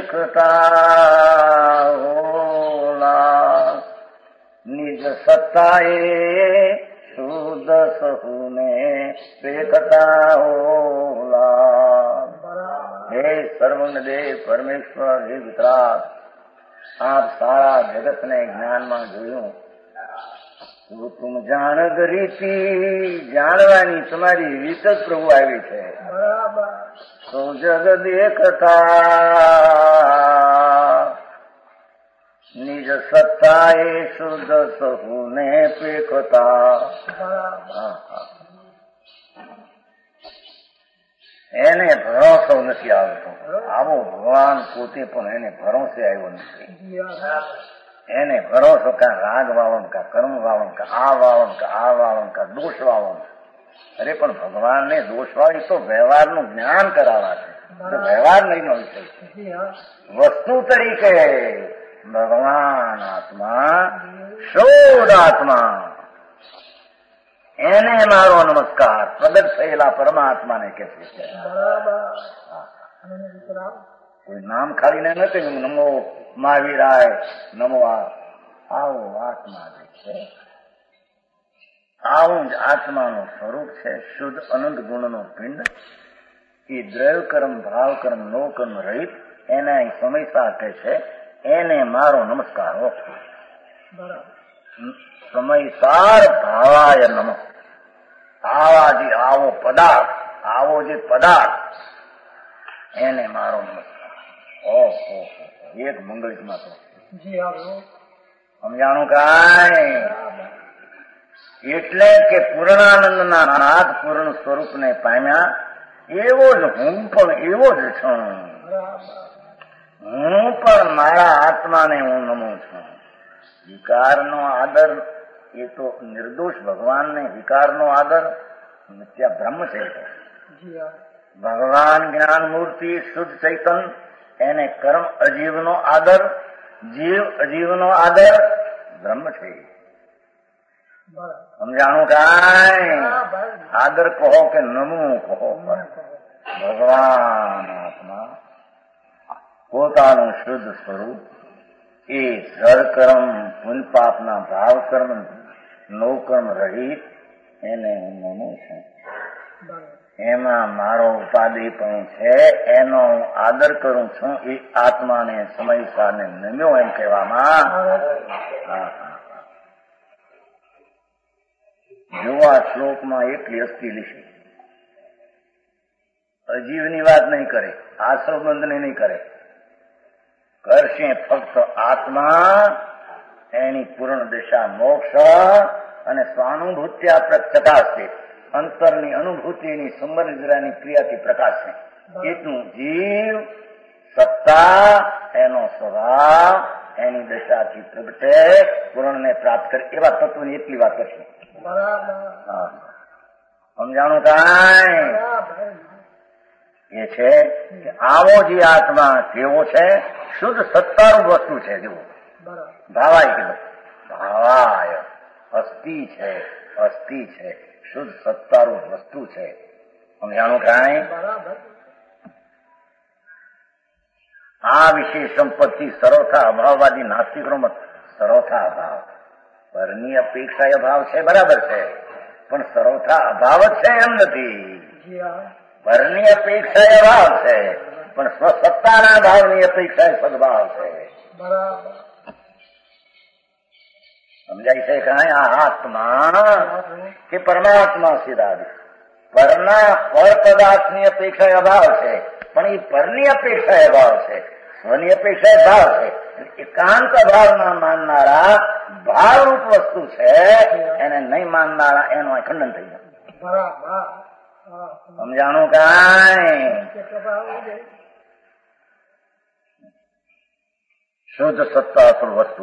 Speaker 2: દેખતા હોલા. નિજ સત્તાએ શુદ્ધ સહુને દેખતા હોલા. હે સર્વજ્ઞ દેવ પરમેશ્વર, હે વિતરાગ, આપ સારા જગતને જ્ઞાનમાં જોયું. તુમ જાણ રીતિ, જાણવાની તમારી રીત જ પ્રભુ આવી છે. સૌ જગ દેખતા નિજ સત્તા એ શુદ્ધ સહુને પેખતા. એને ભરોસો નથી આવતો. આવો ભગવાન પોતે પણ એને ભરોસે આવ્યો નથી. એને ભરોસો કા રાગ વાવન, કા કર્મ વાવન, કા આ વાવન, કા આ વાવન, કા દોષ વાવન. અરે પણ ભગવાનને દોષ વાવી તો વ્યવહારનું જ્ઞાન કરાવવા છે, તો વ્યવહાર નહીં નો વિષય છે. વસ્તુ તરીકે ભગવાન આત્મા, શુદ્ધ આત્મા, એને મારો નમસ્કાર. પ્રગટ થયેલા પરમાત્માને કે છે. કોઈ નામ ખાલી ન કહ્યું નમો મહાવીરાય, નમો. આવો આત્મા જે છે, આવું જ આત્માનું સ્વરૂપ છે. શુદ્ધ અનંત ગુણનો પિંડ. એ દ્રવ્ય કર્મ, ભાવ કર્મ, નો કર્મ રહિત એના સમય સાથે છે. એને મારો નમસ્કાર હો. સમયસાર ભાવાય નમ. આવા જે આવો પદાર્થ, આવો જે પદાર્થ, એને મારો નમસ્કાર. ઓહો, એક મંગળમાં તો સમજાણું કાંઈ? એટલે કે પૂર્ણાનંદના નાથ પૂર્ણ સ્વરૂપને પામ્યા. એવો જ હું પણ એવો જ છું. હું પણ મારા આત્માને હું નમું છું. વિકારનો આદર એ તો નિર્દોષ ભગવાનને વિકારનો આદર મિથ્યા બ્રહ્મ છે. ભગવાન જ્ઞાન મૂર્તિ શુદ્ધ ચૈતન, એને કર્મ અજીવનો આદર, જીવ અજીવનો આદર બ્રહ્મ છે. સમજાણું કાંઈ? આદર કહો કે નમવું કહો, ભગવાન આત્મા પોતાનું શુદ્ધ સ્વરૂપ એ જળ કર્મ, પુણ્ય પાપના ભાવ કર્મ, નો કર્મ રહિત એને હું નમું છું. એમાં મારો ઉપાધિ પણ છે, એનો હું આદર કરું છું. એ આત્માને સમયસારને નમ્યો એમ કહેવામાં. જો આ શ્લોકમાં એટલી અસ્થિ લીધી. અજીવની વાત નહીં કરે, આશ્રમબંધની નહીં કરે, કરશે ફક્ત આત્મા, એની પૂર્ણ દિશા મોક્ષ અને સ્વાનુભૂત્યા પ્રચકાશે, અંતરની અનુભૂતિની સુંદર નિદ્રાની ક્રિયાથી પ્રકાશે. એટલું જીવ સત્તા, એનો સ્વભાવ, એની દશાથી પ્રગટે પૂર્ણને પ્રાપ્ત કરે એવા તત્વની એટલી વાત કરશે. હા, સમજાણું કાંઈ? એ છે કે આવો જે આત્મા કેવો છે? શુદ્ધ સત્તારૂપ વસ્તુ છે. જેવો ભાવાય કીધું, ભાવાય અસ્થિ છે, અસ્થિ છે, શુદ્ધ સત્તારૂપ વસ્તુ છે. સમજાણું કાંઈ? આ વિશેષ સંપત્તિ સર્વથા અભાવવાદી નાસ્તિકનો મત સર્વથા અભાવ, પરની અપેક્ષા અભાવ છે, બરાબર છે, પણ સર્વથા અભાવ જ છે એમ નથી. પરની અપેક્ષા અભાવ છે, પણ સ્વસત્તાના ભાવની અપેક્ષા સદભાવ છે. સમજાય છે કાંઈ? આ આત્મા કે પરમાત્મા સીધા પરના પર પદાર્થની અપેક્ષા અભાવ છે, પણ એ પરની અપેક્ષા અભાવ છે, સ્વની અપેક્ષા ભાવ છે. એકાંત અભાવના માનનારા ભાવરૂપ વસ્તુ છે, એને નહીં માનનારા એનું ખંડન થઈ જાય. સમજાણું કાંઈ? શુદ્ધ સત્તા અસલ વસ્તુ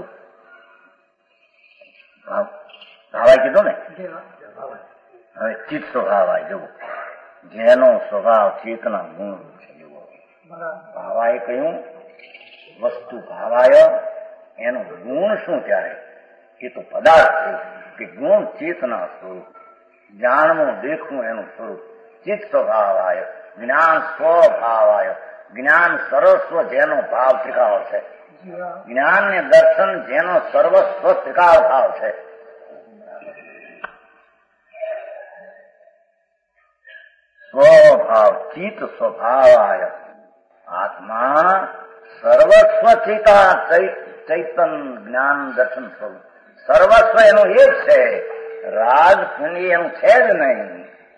Speaker 2: ભાવાય કીધું ને. હવે ચિત્ત સ્વભાવાય જુઓ, જેનો સ્વભાવ ચેતના ગુણ છે. જુઓ, ભાવાય કહ્યું વસ્તુ ભાવાય, એનું ગુણ શું? ત્યારે એ તો પદાર્થ છે કે ગુણ ચેતના સ્વરૂપ, જાણવું દેખવું એનું સ્વરૂપ. ચિત્ત સ્વભાવાય, જ્ઞાન સ્વભાવાય, જ્ઞાન સર્વસ્વ જેનો ભાવ ત્રિકાળ છે, જ્ઞાન ને દર્શન જેનો સર્વસ્વ ત્રિકાળ ભાવ છે. સ્વભાવ ચિત્ત સ્વભાવાય, આત્મા સર્વસ્વ ચિતા ચૈતન જ્ઞાન દર્શન સ્વરૂપ, સર્વસ્વ એનું એ જ છે, રાગ પુણ્ય એનું છે જ નહીં.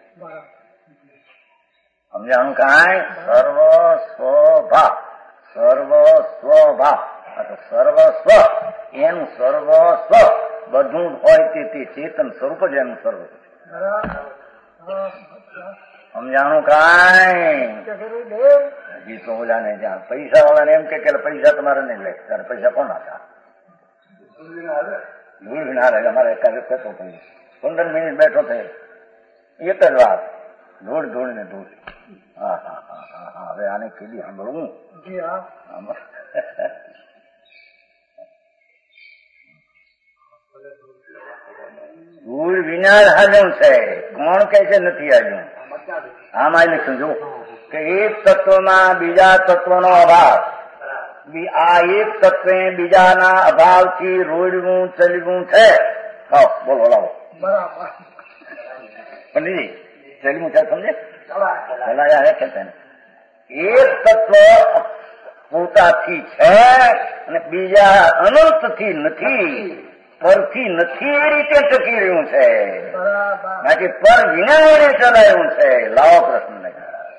Speaker 2: સમજાણું કાંઈ? સર્વ સ્વભાવ, સર્વ સ્વભાવ, સર્વસ્વ એનું સર્વસ્વ બધું હોય તે ચેતન સ્વરૂપ જ એનું સર્વ. સમજાણું કાંઈ? હજી તો ઓલાને જ્યાં પૈસા વાળાને એમ કે પૈસા તમારે નહીં લે, ત્યારે પૈસા કોણ હતા? ધૂળ ના લે. અમારે એકાદ થતો પંદર મિનિટ બેઠો થયો, એક જ વાત, ધૂળ ધૂળ ને ધૂળ. હા હા હા હા હા હવે આને કીધી સાંભળવું. ધૂળ વિના હાજર છે, કોણ કહે છે નથી હાજર? આમાં લખ્યું જો કે એક તત્વમાં બીજા તત્વનો અભાવ, આ એક તત્વે બીજાના અભાવથી રોડવું ચલવું છે. હા બોલો લાવો પંડિતજી, ચલવું છે સમજે? એક તત્વ પોતાથી છે અને બીજા અનંતથી નથી, પરથી નથી એ રીતે ટકી રહ્યું છે, બાકી પર વિના એને ચલાવ્યું છે. લાવો પ્રશ્ન નહીં.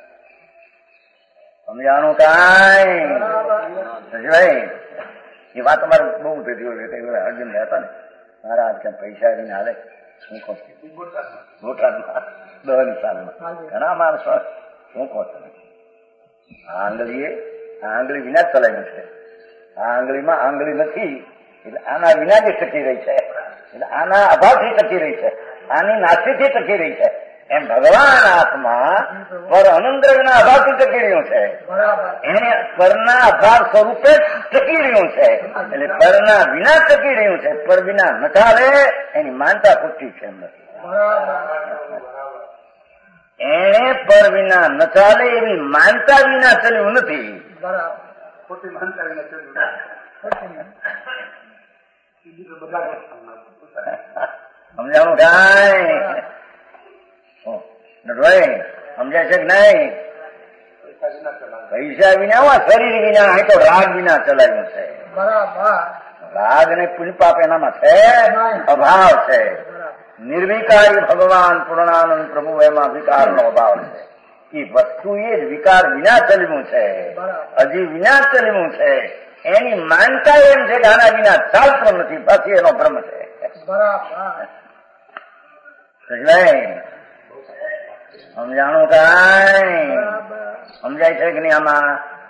Speaker 2: સમજાણું કાંઈ? ભાઈ એ વાત અમારે બહુ થતી હોય. અર્જુન હતા ને મારા હાથ ક્યાં પૈસા લઈને હાલે શું કહો ગોઠામાં દહન સાલમાં ઘણા માણસો શું કહો તમે? આ આંગળીએ આ આંગળી વિના જ ચલાવ્યું છે. આ આંગળીમાં આંગળી નથી એટલે આના વિના જ ટકી રહી છે, એટલે આના અભાવથી ટકી રહી છે, આની નાસ્તીથી ટકી રહી છે. એમ ભગવાન આત્મા પર અનંતના અભાવથી ટકી રહ્યું છે, એને પરના અભાવ સ્વરૂપે ટકી રહ્યું છે, એટલે પરના વિના ટકી રહ્યું છે. પર વિના ન ચાલે એની માનતા ખોટી છે. એમ નથી એને પર વિના ન ચાલે એવી માનતા વિના ચલ્યું નથી. ખોટી માનતા વિના ચલ્યું. સમજાવું કાંઈ? સમજાય છે કે નહીં? પૈસા વિના શરીર વિના, અહીં તો રાગ વિના ચલાવ્યું છે. રાગ ને પુણ્યપાપ એનામાં છે, અભાવ છે. નિર્વિકારી ભગવાન પૂર્ણાનંદ પ્રભુ એમાં વિકારનો અભાવ છે. એ વસ્તુ એ જ વિકાર વિના ચલવું છે, હજી વિના ચલવું છે. એની માનતા એમ છે કે આના વિના ચાલતો નથી, પછી એનો ભ્રમ છે. સમજાણું કાંઈ સમજાય છે કે નહીં આમાં?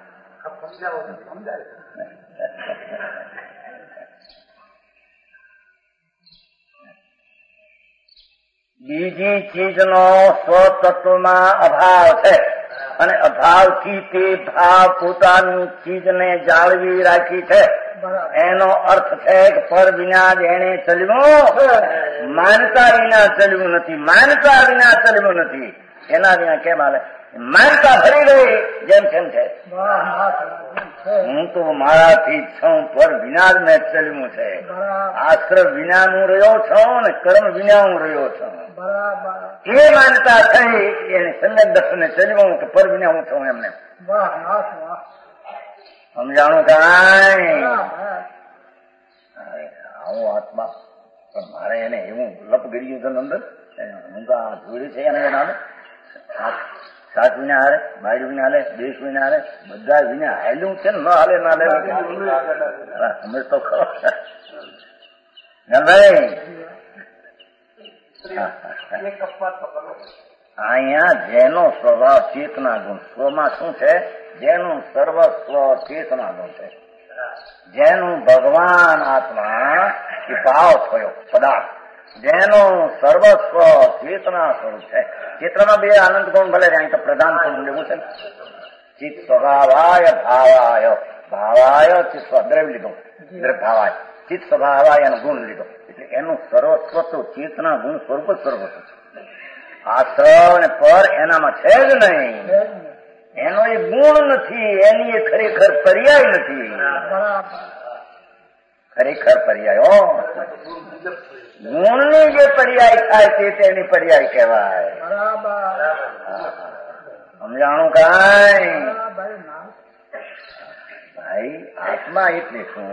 Speaker 2: બીજી ચીજનો સ્વતત્વમાં અભાવ છે અને અભાવથી તે ભાવ પોતાની ચીજને જાળવી રાખી છે. એનો અર્થ છે કે પર વિના જ એને ચલવું, માનતા વિના ચલવું નથી, માનતા વિના ચલવું નથી. એના વિના કેમ હાલે? માનતા ભરી રહી જેમ કેમ છે. હું તો મારાથી જ છું, પર વિના જ મેં ચલવું છે. આશ્રય વિના હું રહ્યો છું ને કર્મ વિના હું રહ્યો છું. એ માનતા થઈ એને સમ્યક દર્શને ચલવું કે પર વિના હું છું એમને. સમજાણું કાંઈ? આવું આત્મા પણ મારે એને એવું લપ ગયું છે અંદર. હું તો આ જોડી છે એને નામે સાત વિના હારે, બાયુ વિના હાલે, દેશ વિના હાલે, બધા વિના હાલ્યું છે ને ન હાલે ના લે સમજ તો ખરો ભાઈ. અહીંયા જેનો સ્વભાવ ચેતના ગુણ, સ્વમાં શું છે? જેનું સર્વસ્વ ચેતના ગુણ છે, જેનું ભગવાન આત્મા એ ભાવ થયો પદાર્થ, જેનું સર્વસ્વ ચેતના સ્વરૂપ છે. ચેતનામાં બે આનંદ ગુણ ભલે અહીં તો પ્રધાન ગુણ લેવું છે. ચિત્ત સ્વભાવાય ભાવાય, ભાવાય ચિત્ત દ્રવ્ય લીધો, દ્રવ્ય ભાવાય, ચિત્ત સ્વભાવાય એનો ગુણ લીધો. એટલે એનું સર્વસ્વ તો ચેતના ગુણ સ્વરૂપ જ સર્વસ્વ છે. આશ્રવ અને પર એનામાં છે જ નહીં. એનો એ ગુણ નથી, એની એ ખરેખર પર્યાય નથી. ખરેખર પર્યાય હો ગુણની જે પર્યાય થાય તે તેની પર્યાય કહેવાય. સમજાણું કાંઈ? ભાઈ આત્મા એટલે શું?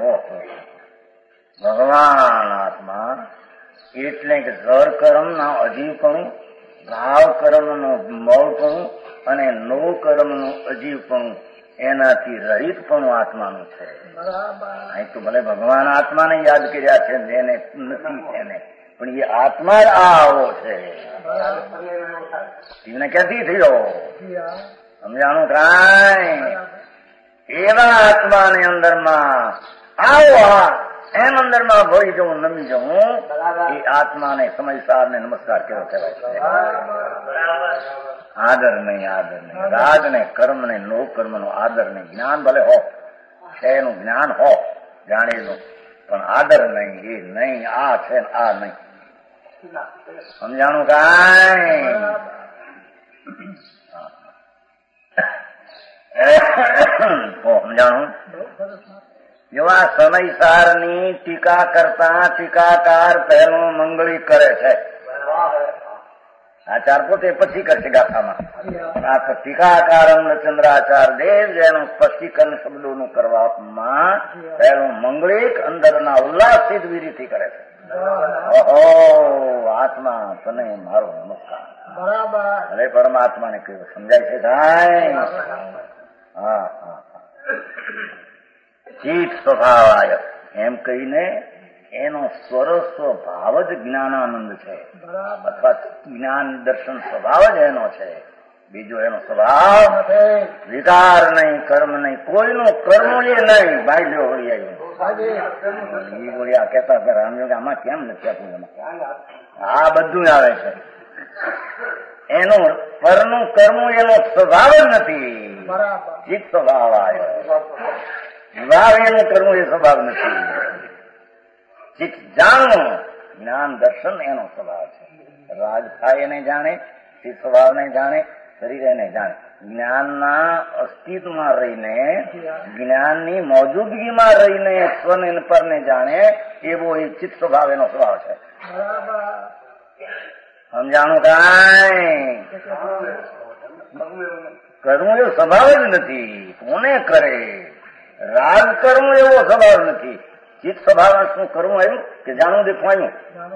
Speaker 2: ભગવાન આત્મા એટલે કે જળ કર્મ ના અજીવપણું, ભાવ કર્મ નું મળપણું અને નો કર્મ નું અજીવપણું, એનાથી રહિતપણું આત્માનું છે. અહીં તો ભલે ભગવાન આત્માને યાદ કર્યા છે જેને નથી એને, પણ એ આત્મા જ આવો છે. એને ક્યાંથી થયો? સમજાણું કાંઈ? એવા આત્માની અંદરમાં આવો એમ અંદરમાં ભળી જવું, નમી જવું, એ આત્માને સમયસાર ને નમસ્કાર કેવો કહેવાય છે? આદર નહીં, આદર નહીં. રાગ ને કર્મ ને નો કર્મ નો આદર નહીં. જ્ઞાન ભલે હો, એનું જ્ઞાન હો જાણેલું, પણ આદર નહીં. એ નહીં આ છે આ નહીં. સમજાણું કાંઈ? સમજાણું? એવા સમયસારની ટીકા કરતા ટીકાકાર પહેલું મંગળી કરે છે. આચાર પોતે પછી કરશે ગાથામાં. આ ટીકાકાર ચંદ્રાચાર દેવ જેનું સ્પષ્ટીકરણ શબ્દોનું કરવામાં પહેલું મંગળિક અંદરના ઉલ્લાસથી વીરીથી કરે છે. ઓહો આત્મા તને મારો નમસ્કાર. ભલે પરમાત્માને કહ્યું સમજાય છે ભાઈ? હા હા ચિત્ત સ્વભાવાય એમ કહીને એનો સ્વરસ્વ ભાવ જ જ્ઞાનાનંદ છે, અથવા જ્ઞાન દર્શન સ્વભાવ જ એનો છે. બીજો એનો સ્વભાવ વિકાર નહીં, કર્મ નહીં, કોઈનું કર્મોલ્ય નહીં. ભાઈ લ્યો વળિયા વળિયા કહેતા હતા રામયો કે આમાં કેમ નથી આપવું? આ બધું આવે છે. એનું પરનું કર્મ એનો સ્વભાવ જ નથી. ચિત્ત સ્વભાવ આવ્યો. વિભાવ એનું કરવું એ સ્વભાવ નથી. ચિત્ત જાણવું, જ્ઞાન દર્શન એનો સ્વભાવ છે. રાગ થાય એને જાણે, ચિત્ત સ્વભાવને જાણે, શરીર એને જાણે. જ્ઞાનના અસ્તિત્વમાં રહીને, જ્ઞાનની મોજૂદગીમાં રહીને સ્વને પરને જાણે એવો એ ચિત્ત સ્વભાવ એનો સ્વભાવ છે. સમજાણું કાંઈ? કરવું એવો સ્વભાવ જ નથી. કોને કરે? રાગ કરવું એવો સ્વભાવ નથી. ચિત્ત સ્વભાવ શું કરવું આવ્યું કે જાણવું દેખવું આવ્યું?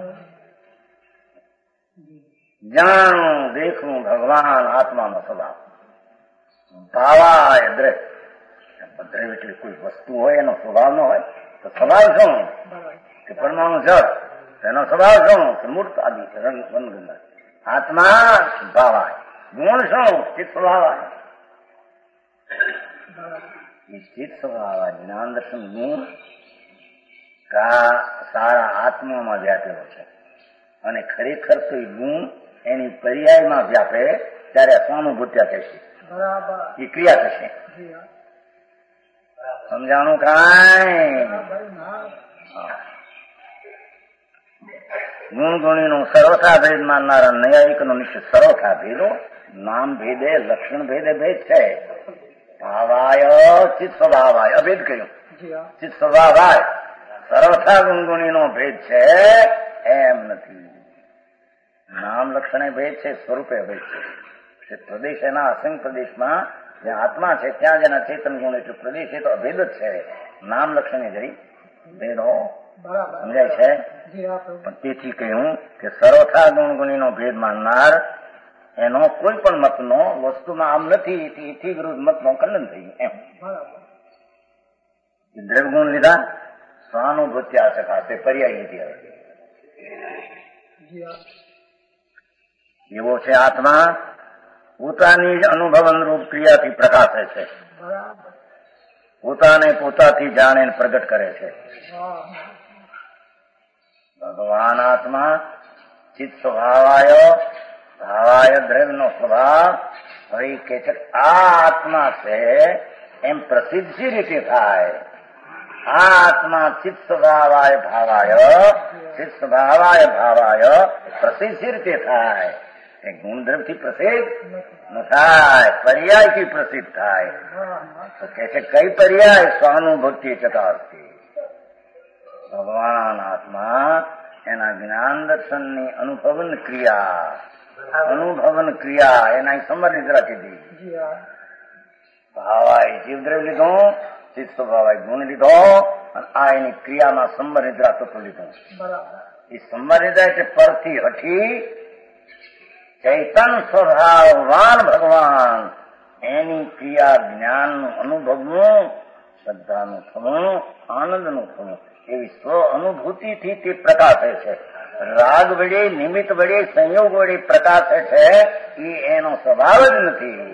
Speaker 2: જાણવું દેખવું ભગવાન આત્માનો સ્વભાવ. ભાવાય દ્રવ્ય, દ્રવ્ય એટલે કોઈ વસ્તુ હોય એનો સ્વભાવ ન હોય તો સ્વભાવ શું કે પરમાણુ જળ એનો સ્વભાવ શું કે મૂર્ત આદિ છે રંગ વનગંધ. આત્મા ભાવાય, ગુણ શું ચિત્ત સ્વભાવાય. એ ચિત્ત સ્વભાવાય જ્ઞાન દર્શન ગુણ કા સારા આત્મામાં વ્યાપેલો છે અને ખરેખર તો એ ગુણ એની પર્યાયમાં વ્યાપે ત્યારે સ્વાનુભૂત્યા થશે, એ ક્રિયા થશે. સમજાણું કાંઈ? ગુણ ગુણીનો સર્વથા ભેદ માનનારા ન્યાયિક નો નિશ્ચય સર્વથા ભેદો નામ ભેદે લક્ષણ ભેદે ભેદ છે. ભાવાય ચિત્ત સ્વભાવાય અભેદ કહ્યું, ચિત્ત સ્વભાવાય સર્વથા ગુણગુણી નો ભેદ છે એમ નથી. નામ લક્ષણે ભેદ છે, સ્વરૂપે ભેદ છે. પ્રદેશ એના અસંગ પ્રદેશમાં જ્યાં આત્મા છે ત્યાં જેના ચેતન ગુણ એટલે પ્રદેશ એ તો અભેદ જ છે. નામ લક્ષણે જઈ ભેદ હો સમજાય છે. પણ તેથી કહ્યું કે સર્વથા ગુણગુણી નો ભેદ માનનાર એનો કોઈ પણ મતનો વસ્તુમાં આમ નથી એથી વિરુદ્ધ મતનો ખંડન થયું એમ. દ્રવ્ય ગુણ લીધા સ્વાનુભૂત્યા શકાશે પર્યાય લીધી. હવે એવો છે આત્મા પોતાની જ અનુભવન રૂપ ક્રિયાથી પ્રકાશે છે, પોતાને પોતાથી જાણે પ્રગટ કરે છે. ભગવાન આત્મા ચિત્ત સ્વભાવાય ભાવાય દ્રવ્ય નો સ્વભાવ. હવે કે છે આ આત્મા છે એમ પ્રસિદ્ધ રીતે થાય. આ આત્મા ચિત્ત સ્વભાવાય ભાવાય ચિત્ત સ્વભાવાય ભાવાય પ્રસિદ્ધ રીતે થાય. એ ગુણદ્રવ્યથી પ્રસિદ્ધ ન થાય, પર્યાયથી પ્રસિદ્ધ થાય. તો કે છે કઈ પર્યાય? સ્વાનુભૂતિ ચકાસતી. ભગવાન આત્મા એના જ્ઞાન દર્શનની અનુભવન ક્રિયા અનુભવન ક્રિયા એના સમર્પિત રાખી દીધી. ભાવાય જીવદ્રવ્ય લીધો, ચિત્ત સ્વભાવાય ગુણ લીધો અને આ એની ક્રિયામાં સંબંધિત તત્વ લીધું. એ સંબંધિત એટલે પરથી હઠી ચૈતન સ્વભાવવાન ભગવાન એની ક્રિયા જ્ઞાનનું અનુભવનું, શ્રદ્ધાનું થવું, આનંદનું થવું એવી સ્વ અનુભૂતિથી તે પ્રકાશે છે. રાગ વડે નિમિત્ત વડે સંયોગ વડે પ્રકાશે છે એ એનો સ્વભાવ જ નથી.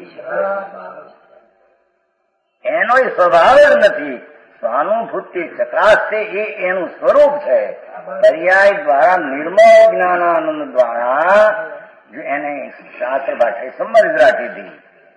Speaker 2: એનો એ સ્વભાવ જ નથી. સ્વાનુભૂતિ ચકાશે એ એનું સ્વરૂપ છે. પર્યાય દ્વારા નિર્મળ જ્ઞાનાનંદ દ્વારા એને શાસ્ત્ર ભાષા સંબંધિત રાખી હતી.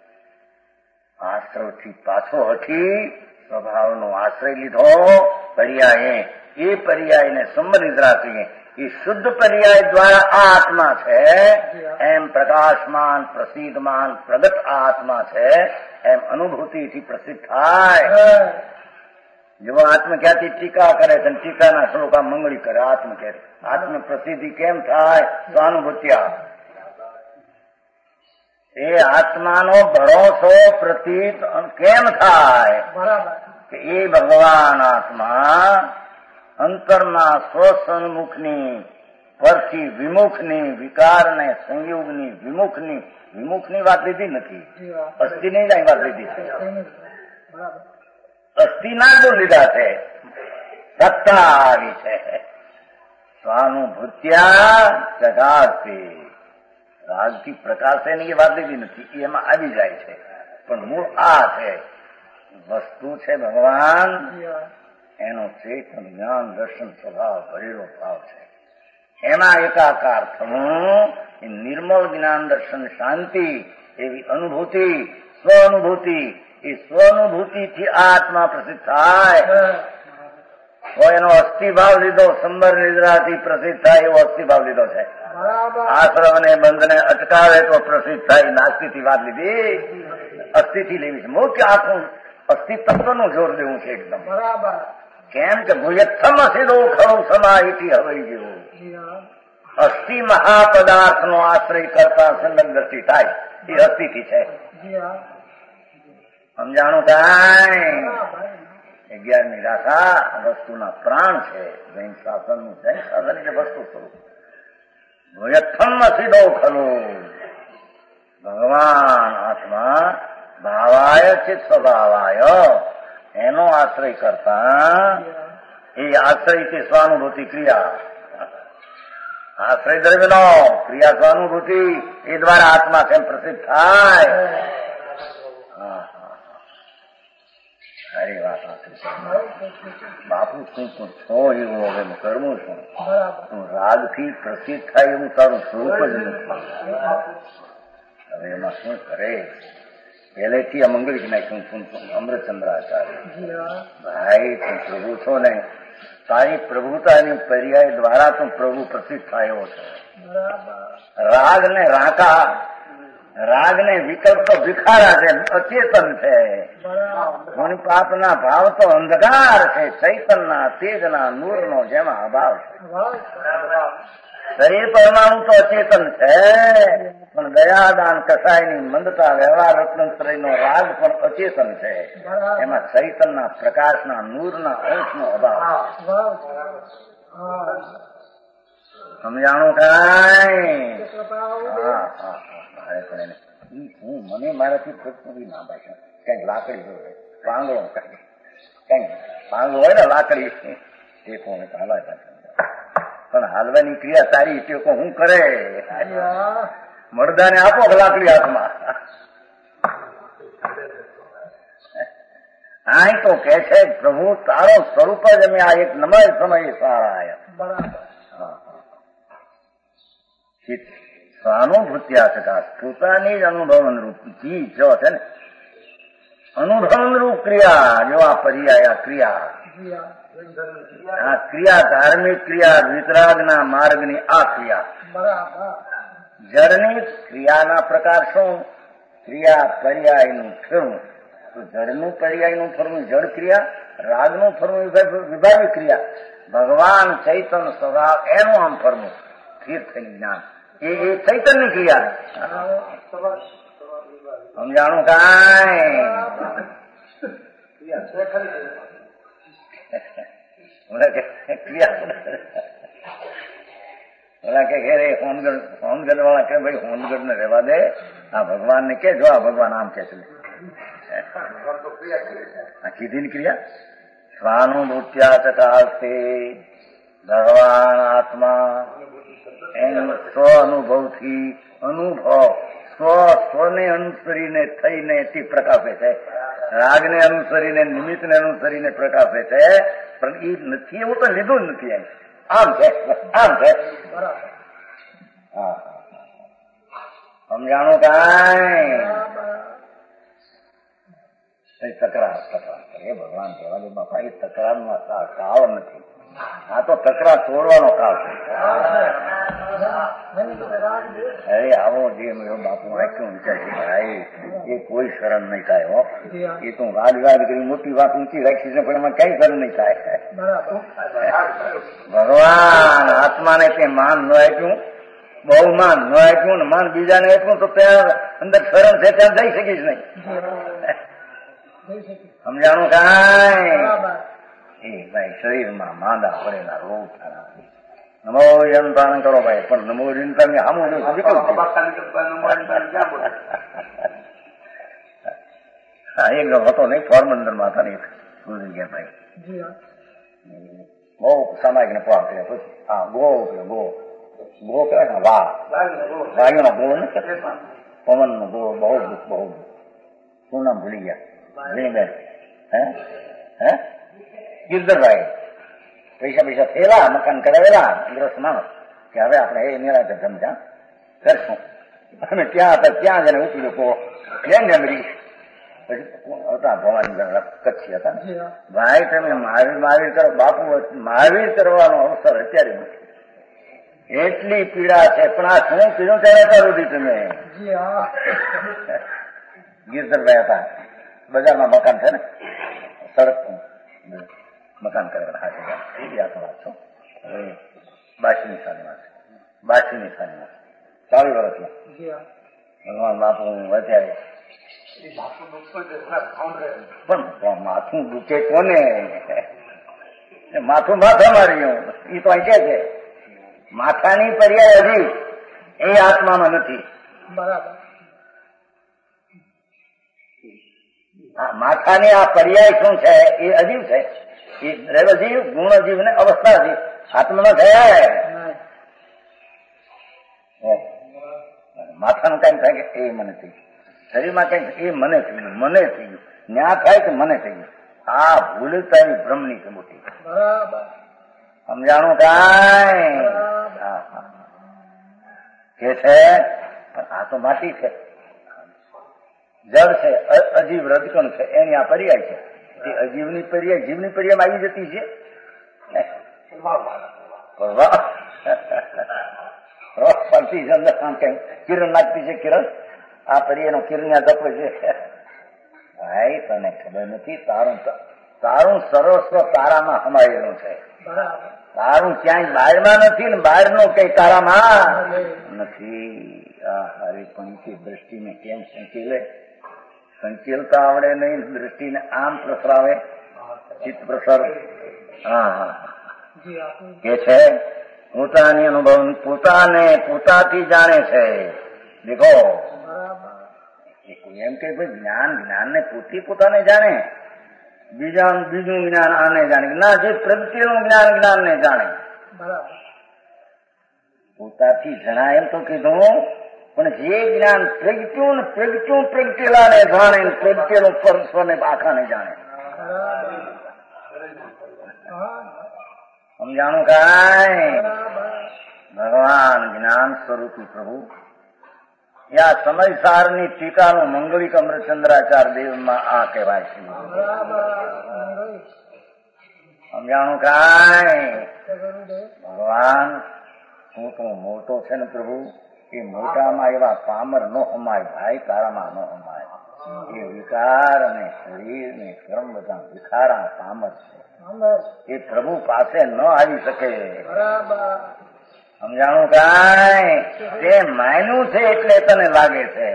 Speaker 2: આશ્રવથી પાછો હઠી સ્વભાવનો આશ્રય લીધો પર્યાય, એ પર્યાયને સંબંધિત રાખીએ એ શુદ્ધ પર્યાય દ્વારા આ આત્મા છે એમ પ્રકાશમાન પ્રસિદ્ધમાન પ્રગટ આ આત્મા છે એમ અનુભૂતિથી પ્રસિદ્ધ થાય. જેવો આત્મ ક્યાંથી ટીકા કરે છે, ટીકાના શ્લોકા મંગળી કરે. આત્મ કે આત્મ પ્રસિદ્ધિ કેમ થાય? સ્વાનુભૂત્યા. એ આત્માનો ભરોસો પ્રતીત કેમ થાય? કે એ ભગવાન આત્મા અંતરના સ્વસન્મુખની પરથી વિમુખની વિકારને સંયોગની વિમુખની વિમુખની વાત લીધી નથી, અસ્થિની જ વાત લીધી છે. અસ્થિના ગુણ લીધા છે, સત્તા આવી છે. સ્વાનુભૂત્યા જગાતી રાગથી પ્રકાશે ની એ વાત લીધી નથી, એમાં આવી જાય છે. પણ મૂળ આ છે, વસ્તુ છે ભગવાન, એનો ચેતન જ્ઞાન દર્શન સ્વભાવ ભરેલો ભાવ છે. એમાં એકાકાર થવું એ નિર્મળ જ્ઞાન દર્શન શાંતિ એવી અનુભૂતિ, સ્વ અનુભૂતિ, એ સ્વ અનુભૂતિથી આત્મા પ્રસિદ્ધ થાય. તો એનો અસ્થિભાવ લીધો, સંબર નિદ્રાથી પ્રસિદ્ધ થાય એવો અસ્થિભાવ લીધો છે. આશ્રમ ને બંધને અટકાવે તો પ્રસિદ્ધ થાય, નાસ્તિથી વાત લીધી, અસ્થિથી લેવી છે. મુખ્ય આખું અસ્તિત્વનું જોર દેવું છે એકદમ. કેમ કે ભૂયથમ સીધો ખરું સમાહિતી હવાઈ જેવું. અસ્થિ મહાપદાર્થ નો આશ્રય કરતા સંગત દ્રષ્ટિ થાય એ અસ્થિથી છે. સમજાણું થાય? અગિયારમી રાખા વસ્તુના પ્રાણ છે. જૈન શાસનનું જૈન શાસન એટલે વસ્તુ સ્વરૂપ. ભૂયથમ સીધો ખરું ભગવાન આત્મા ભાવાય ચિત્ત સ્વભાવાય એનો આશ્રય કરતા એ આશ્રયથી સ્વાનુભૂતિ ક્રિયા, આશ્રય દ્રવ્યનો ક્રિયા સ્વાનુભૂતિ એ દ્વારા આત્મા કેમ પ્રસિદ્ધ થાય. સારી વાત બાપુ તું તું છો એવું હવે કરવું છું. તું રાગથી પ્રસિદ્ધ થાય એવું તારું સ્વરૂપ જ નથી. હવે એમાં શું કરે? પહેલેથી અમંગળ જ નાખ્યું તું અમૃતચંદ્રાચાર્ય. ભાઈ તું પ્રભુ છો ને, તારી પ્રભુતાની પર્યાય દ્વારા તું પ્રભુ પ્રસિદ્ધ થયો છે. રાગ ને રાકા, રાગ ને વિકલ્પ તો ભિખારા છે, અચેતન છે. પાપના ભાવ તો અંધકાર છે, ચૈતનના તેજના નૂરનો જેમાં અભાવ છે. શરીર પરમાણુ તો અચેતન છે, પણ દયાદાન કસાયની મંદતા વ્યવહાર રત્નત્રયનો રાગ પણ અચેતન છે. એમાં ચૈતનના પ્રકાશના નૂરના અંશનો અભાવ. સમજાણું કાંઈ? હા હા મારે પણ હું મને મારાથી પ્રશ્ન ના ભાષા કઈક લાકડી હોય, પાંગળો કઈ કઈક પાંગળો હોય ને લાકડી એ કોણ હાલા પણ હાલવાની ક્રિયા તારી ટેકો હું કરે? મરદાને આપો લાકડી હાથમાં. આ તો કે છે પ્રભુ તારો સ્વરૂપ જ અમે આ એક નમય સમય સારા આવ્યા. સ્વાનુભૂત્યા છતાં પોતાની જ અનુભવ અનુરૂપ જી જો છે ને, અનુભવ અનુરૂપ ક્રિયા જો આ પર્યાય ક્રિયા, આ ક્રિયા ધાર્મિક ક્રિયા વિતરાગના માર્ગની આ ક્રિયા. જળની ક્રિયાના પ્રકાર શું? ક્રિયા પર્યાયનું ફરવું. તો જળનું પર્યાયનું ફરવું જળ ક્રિયા, રાગનું ફરવું વિભાગી ક્રિયા. ભગવાન ચૈતન સ્વભાવ એનું આમ ફરવું સ્થિર થઈ જ્ઞાન એ એ ચૈતન્ય ક્રિયા. સમજાણું કાંઈ? ઓલા કે ઘેરે હોનગઢ હોનગઢ વાળા કે ભાઈ હોનગઢ ને રહેવા દે, આ ભગવાન ને કે જો આ ભગવાન આમ કે છે. આ કીધી ને ક્રિયા સ્વાનુભૂત્યા ચકાસ્તે ભગવાન આત્મા એમ સ્વ અનુભવથી અનુભવ સ્વ સ્વને અનુસરીને થઈને તે પ્રકાશે છે. રાગને અનુસરીને નિમિત્તને અનુસરીને પ્રકાશે છે, પણ એ નથી એવું તો લીધું જ નથી. એમ આમ છે આમ છે. હા સમજાણું કાંઈ? તકરાર તકરાર એ ભગવાન કહેવા દે બાપા, એ તકરારમાં કાળ નથી. આ તો તકરાર તોડવાનો કાળ છે. અરે આવો જે બાપુ વાંચ્યું વિચાર ભાઈ એ કોઈ શરણ નહીં થાય. હો એ તો વાદ વાદ કરી મોટી વાત ઊંચી રાખી છે, પણ એમાં કઈ શરણ નહીં થાય. ભગવાન આત્માને તે માન ન આપ્યું, બહુ માન ન આપ્યું ને માન બીજાને આપ્યું તો ત્યાં અંદર શરણ છે ત્યાં જઈ શકીશ નહીં. સમજાણું કાંઈ? એ ભાઈ શરીરમાં માંદા પડેલા રોગ નમો જનતાને કરો ભાઈ, પણ નમો જનતા ને આમ હા એક હતો નહીં પોરબંદર માં હતા ને ગુજરી ગયા ભાઈ, બહુ સમાજ ને પોર કર્યા. પછી હા ગો ગો ગો કહેવાય ને વાહ વાયુ નો ગો ને પવન નો ગો બહુ દુઃખ બહુ શું નામ ભૂલી ગયા બેન હે હે ગિરધરભાઈ પૈસા પૈસા થયેલા મકાન કરાવેલા ગ્રસ્ત માણસ કે હવે આપણે એ નિરાતે સમજા કરશું. અને ત્યાં હતા ત્યાં જને ઉતર્યો કો બેન જમરી પછી હતા ભવાની કચ્છી હતા. ભાઈ તમે મહાવીર મહાવીર કરો બાપુ, મહાવીર કરવાનો અવસર અત્યારે નથી. એટલી પીડા છે, પણ આ શું પીડું ત્યારે કરું હતી તમે. ગિરધરભાઈ હતા, બજારમાં મકાન છે ને સડક મકાન કરેલા હાથે એવી આખો વાત છો. બાસીની સાલીમાં છે, બાસીની સાલીમાં ચાલીસ વર્ષમાં ભગવાન બાપુ અત્યારે પણ માથું દુખે કોને? માથું માથા માર્યું એ તો અહીં કે છે માથાની પર્યાય હજી એ આત્મામાં નથી. બરાબર આ માથાની આ પર્યાય શું છે એ અજીવ છે. એ દ્રવ્યજીવ, ગુણજીવ ને અવસ્થાજીવ. આત્મનો છે માથાનું કઈ થાય કે એ મને થઈ ગયું, શરીરમાં કઈ એ મને થઈ ગયું, મને થઈ ગયું, ન્યા થાય કે મને થઈ ગયું. આ ભૂલતા એની ભ્રમની છે મોટી. સમજાણું કાંઈ કે છે આ તો માટી છે, જળ છે, અજીવ રજકણ છે, એની આ પર્યાય છે. એ અજીવની પર્યાય જીવની પર્યાયમાં આવી જતી છે. કિરણ નાખતી છે, કિરણ આ પર્યાયનો કિરણ જપે છે. ભાઈ તને ખબર નથી, તારું તારું સર્વસ્વ તારામાં સમાયેલું છે. તારું ક્યાંય બહારમાં નથી ને બહારનું કઈ તારામાં નથી. આ હરેપણથી દ્રષ્ટિને કેમ સંકેલે? સંકેલતા આવડે નહીં, દ્રષ્ટિને આમ પ્રસરાવે, ચિત્ત પ્રસર. હા હા કે છે પોતાની અનુભવ પોતાને પોતાથી જાણે છે. દેખો એમ કે ભાઈ જ્ઞાન જ્ઞાન ને પોતે પોતાને જાણે, બીજા બીજું જ્ઞાન આને જાણે ના, જે પ્રગતિનું જ્ઞાન જ્ઞાન ને જાણે. પોતાથી જણાય એમ તો કીધું, પણ જે જ્ઞાન પ્રગટ્યું ને પ્રગટ્યું પ્રગટેલા ને જાણે, પ્રગટેલું પરસ્વને આખાને જાણે. સમજાણું કાંઈ? ભગવાન જ્ઞાન સ્વરૂપી પ્રભુ યા સમયસારની ટીકાનું મંગલિક અમૃતચંદ્રાચાર્ય દેવમાં આ કહેવાય છે. સમજાણું કાંઈ? ભગવાન તું તો મોટો છે ને પ્રભુ, એ મોટામાં એવા પામર નો હમાય ભાઈ, તારામાં નો હમાય. એ વિકાર અને શરીર ને કર્મ બધા વિખારા પામર છે, એ પ્રભુ પાસે ન આવી શકે. સમજાણું કાંઈ? તે માન્યું છે એટલે તને લાગે છે.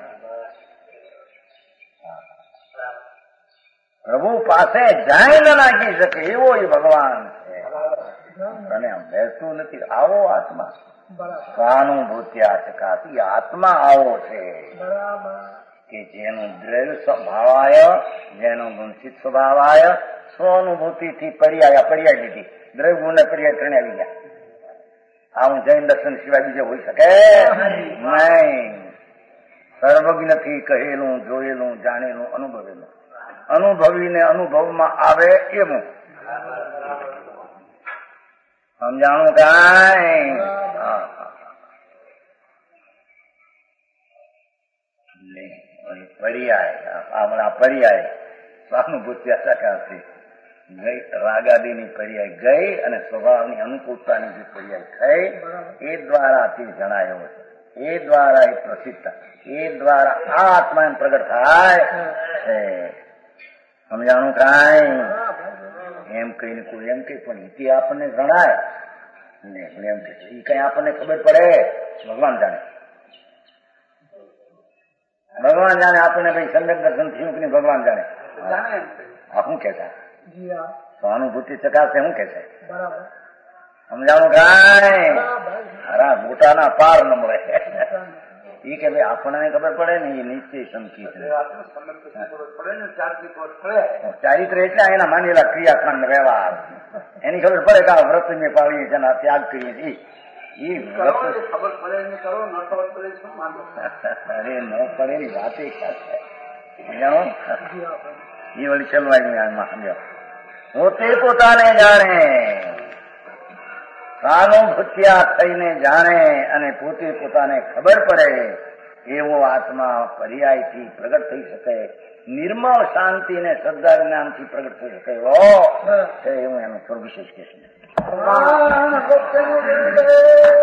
Speaker 2: પ્રભુ પાસે જાય ન નાખી શકે એવો એ ભગવાન છે. તને આમ બેસતું નથી. આવો આત્મા સ્વાનુભૂત્યા શકાતી આત્મા આવો છે કે જેનું દ્રવ્ય સ્વભાવાય, જેનો ગુણસિત સ્વભાવાય, સ્વાનુભૂતિથી પર્યાય પર્યાય લીધી. દ્રવ્ય ગુણ ને પર્યાય ત્રણે આવી ગયા. આ હું જૈન દર્શન સિવાય બીજે હોઈ શકે નહીં. સર્વજ્ઞથી કહેલું, જોયેલું, જાણેલું, અનુભવેલું. અનુભવીને અનુભવમાં આવે એવું. સમજાણું કાંઈ? પર્યાય હમણાં પર્યાય સ્વાનુભૂત્યા શકાશે ગઈ, રાગાદીની પર્યાય ગઈ અને સ્વભાવની અનુકૂળતાની જે પર્યાય થઈ, એ દ્વારા તે જણાયો છે. એ દ્વારા એ પ્રસિદ્ધ, એ દ્વારા આ આત્મા એમ પ્રગટ થાય છે. સમજાણું કાંઈ? એમ કહીને કોઈ એમ કે પણ ઇતિ આપણને જણાય ને, એમ કે એ કઈ આપણને ખબર પડે? ભગવાન જાણે, ભગવાન જાણે. આપણને ભાઈ સંદર્ભ દર્શન થયું કે નહીં ભગવાન જાણે. આ શું કેતા સહાનુભૂતિ ચકાશે શું કે છે? સમજાણું કાંઈ? અરા મોટાના પાર ન મળે. એ કે ભાઈ આપણને ખબર પડે ને, એ નિશ્ચય સમકી છે. ચારિત્ર એટલે એના માનેલા ક્રિયાકાંડ વ્યવહાર, એની ખબર પડે કે આ વ્રત મેં પાડીએ છીએ, આ ત્યાગ કરીએ છીએ. અરે ન પડે ની વાત એ સમજાણો? એ વળી ચલવાય સમજો. પોતે પોતાને જાણે, સાનુભૂત્યા થઈને જાણે અને પોતે પોતાને ખબર પડે એવો આત્મા પર્યાયથી પ્રગટ થઈ શકે. નિર્મળ શાંતિ ને શ્રદ્ધા જ્ઞાનથી પ્રગટ થઈ શકે એવો છે. હું એનું થોડું વિશેષ કહેશું.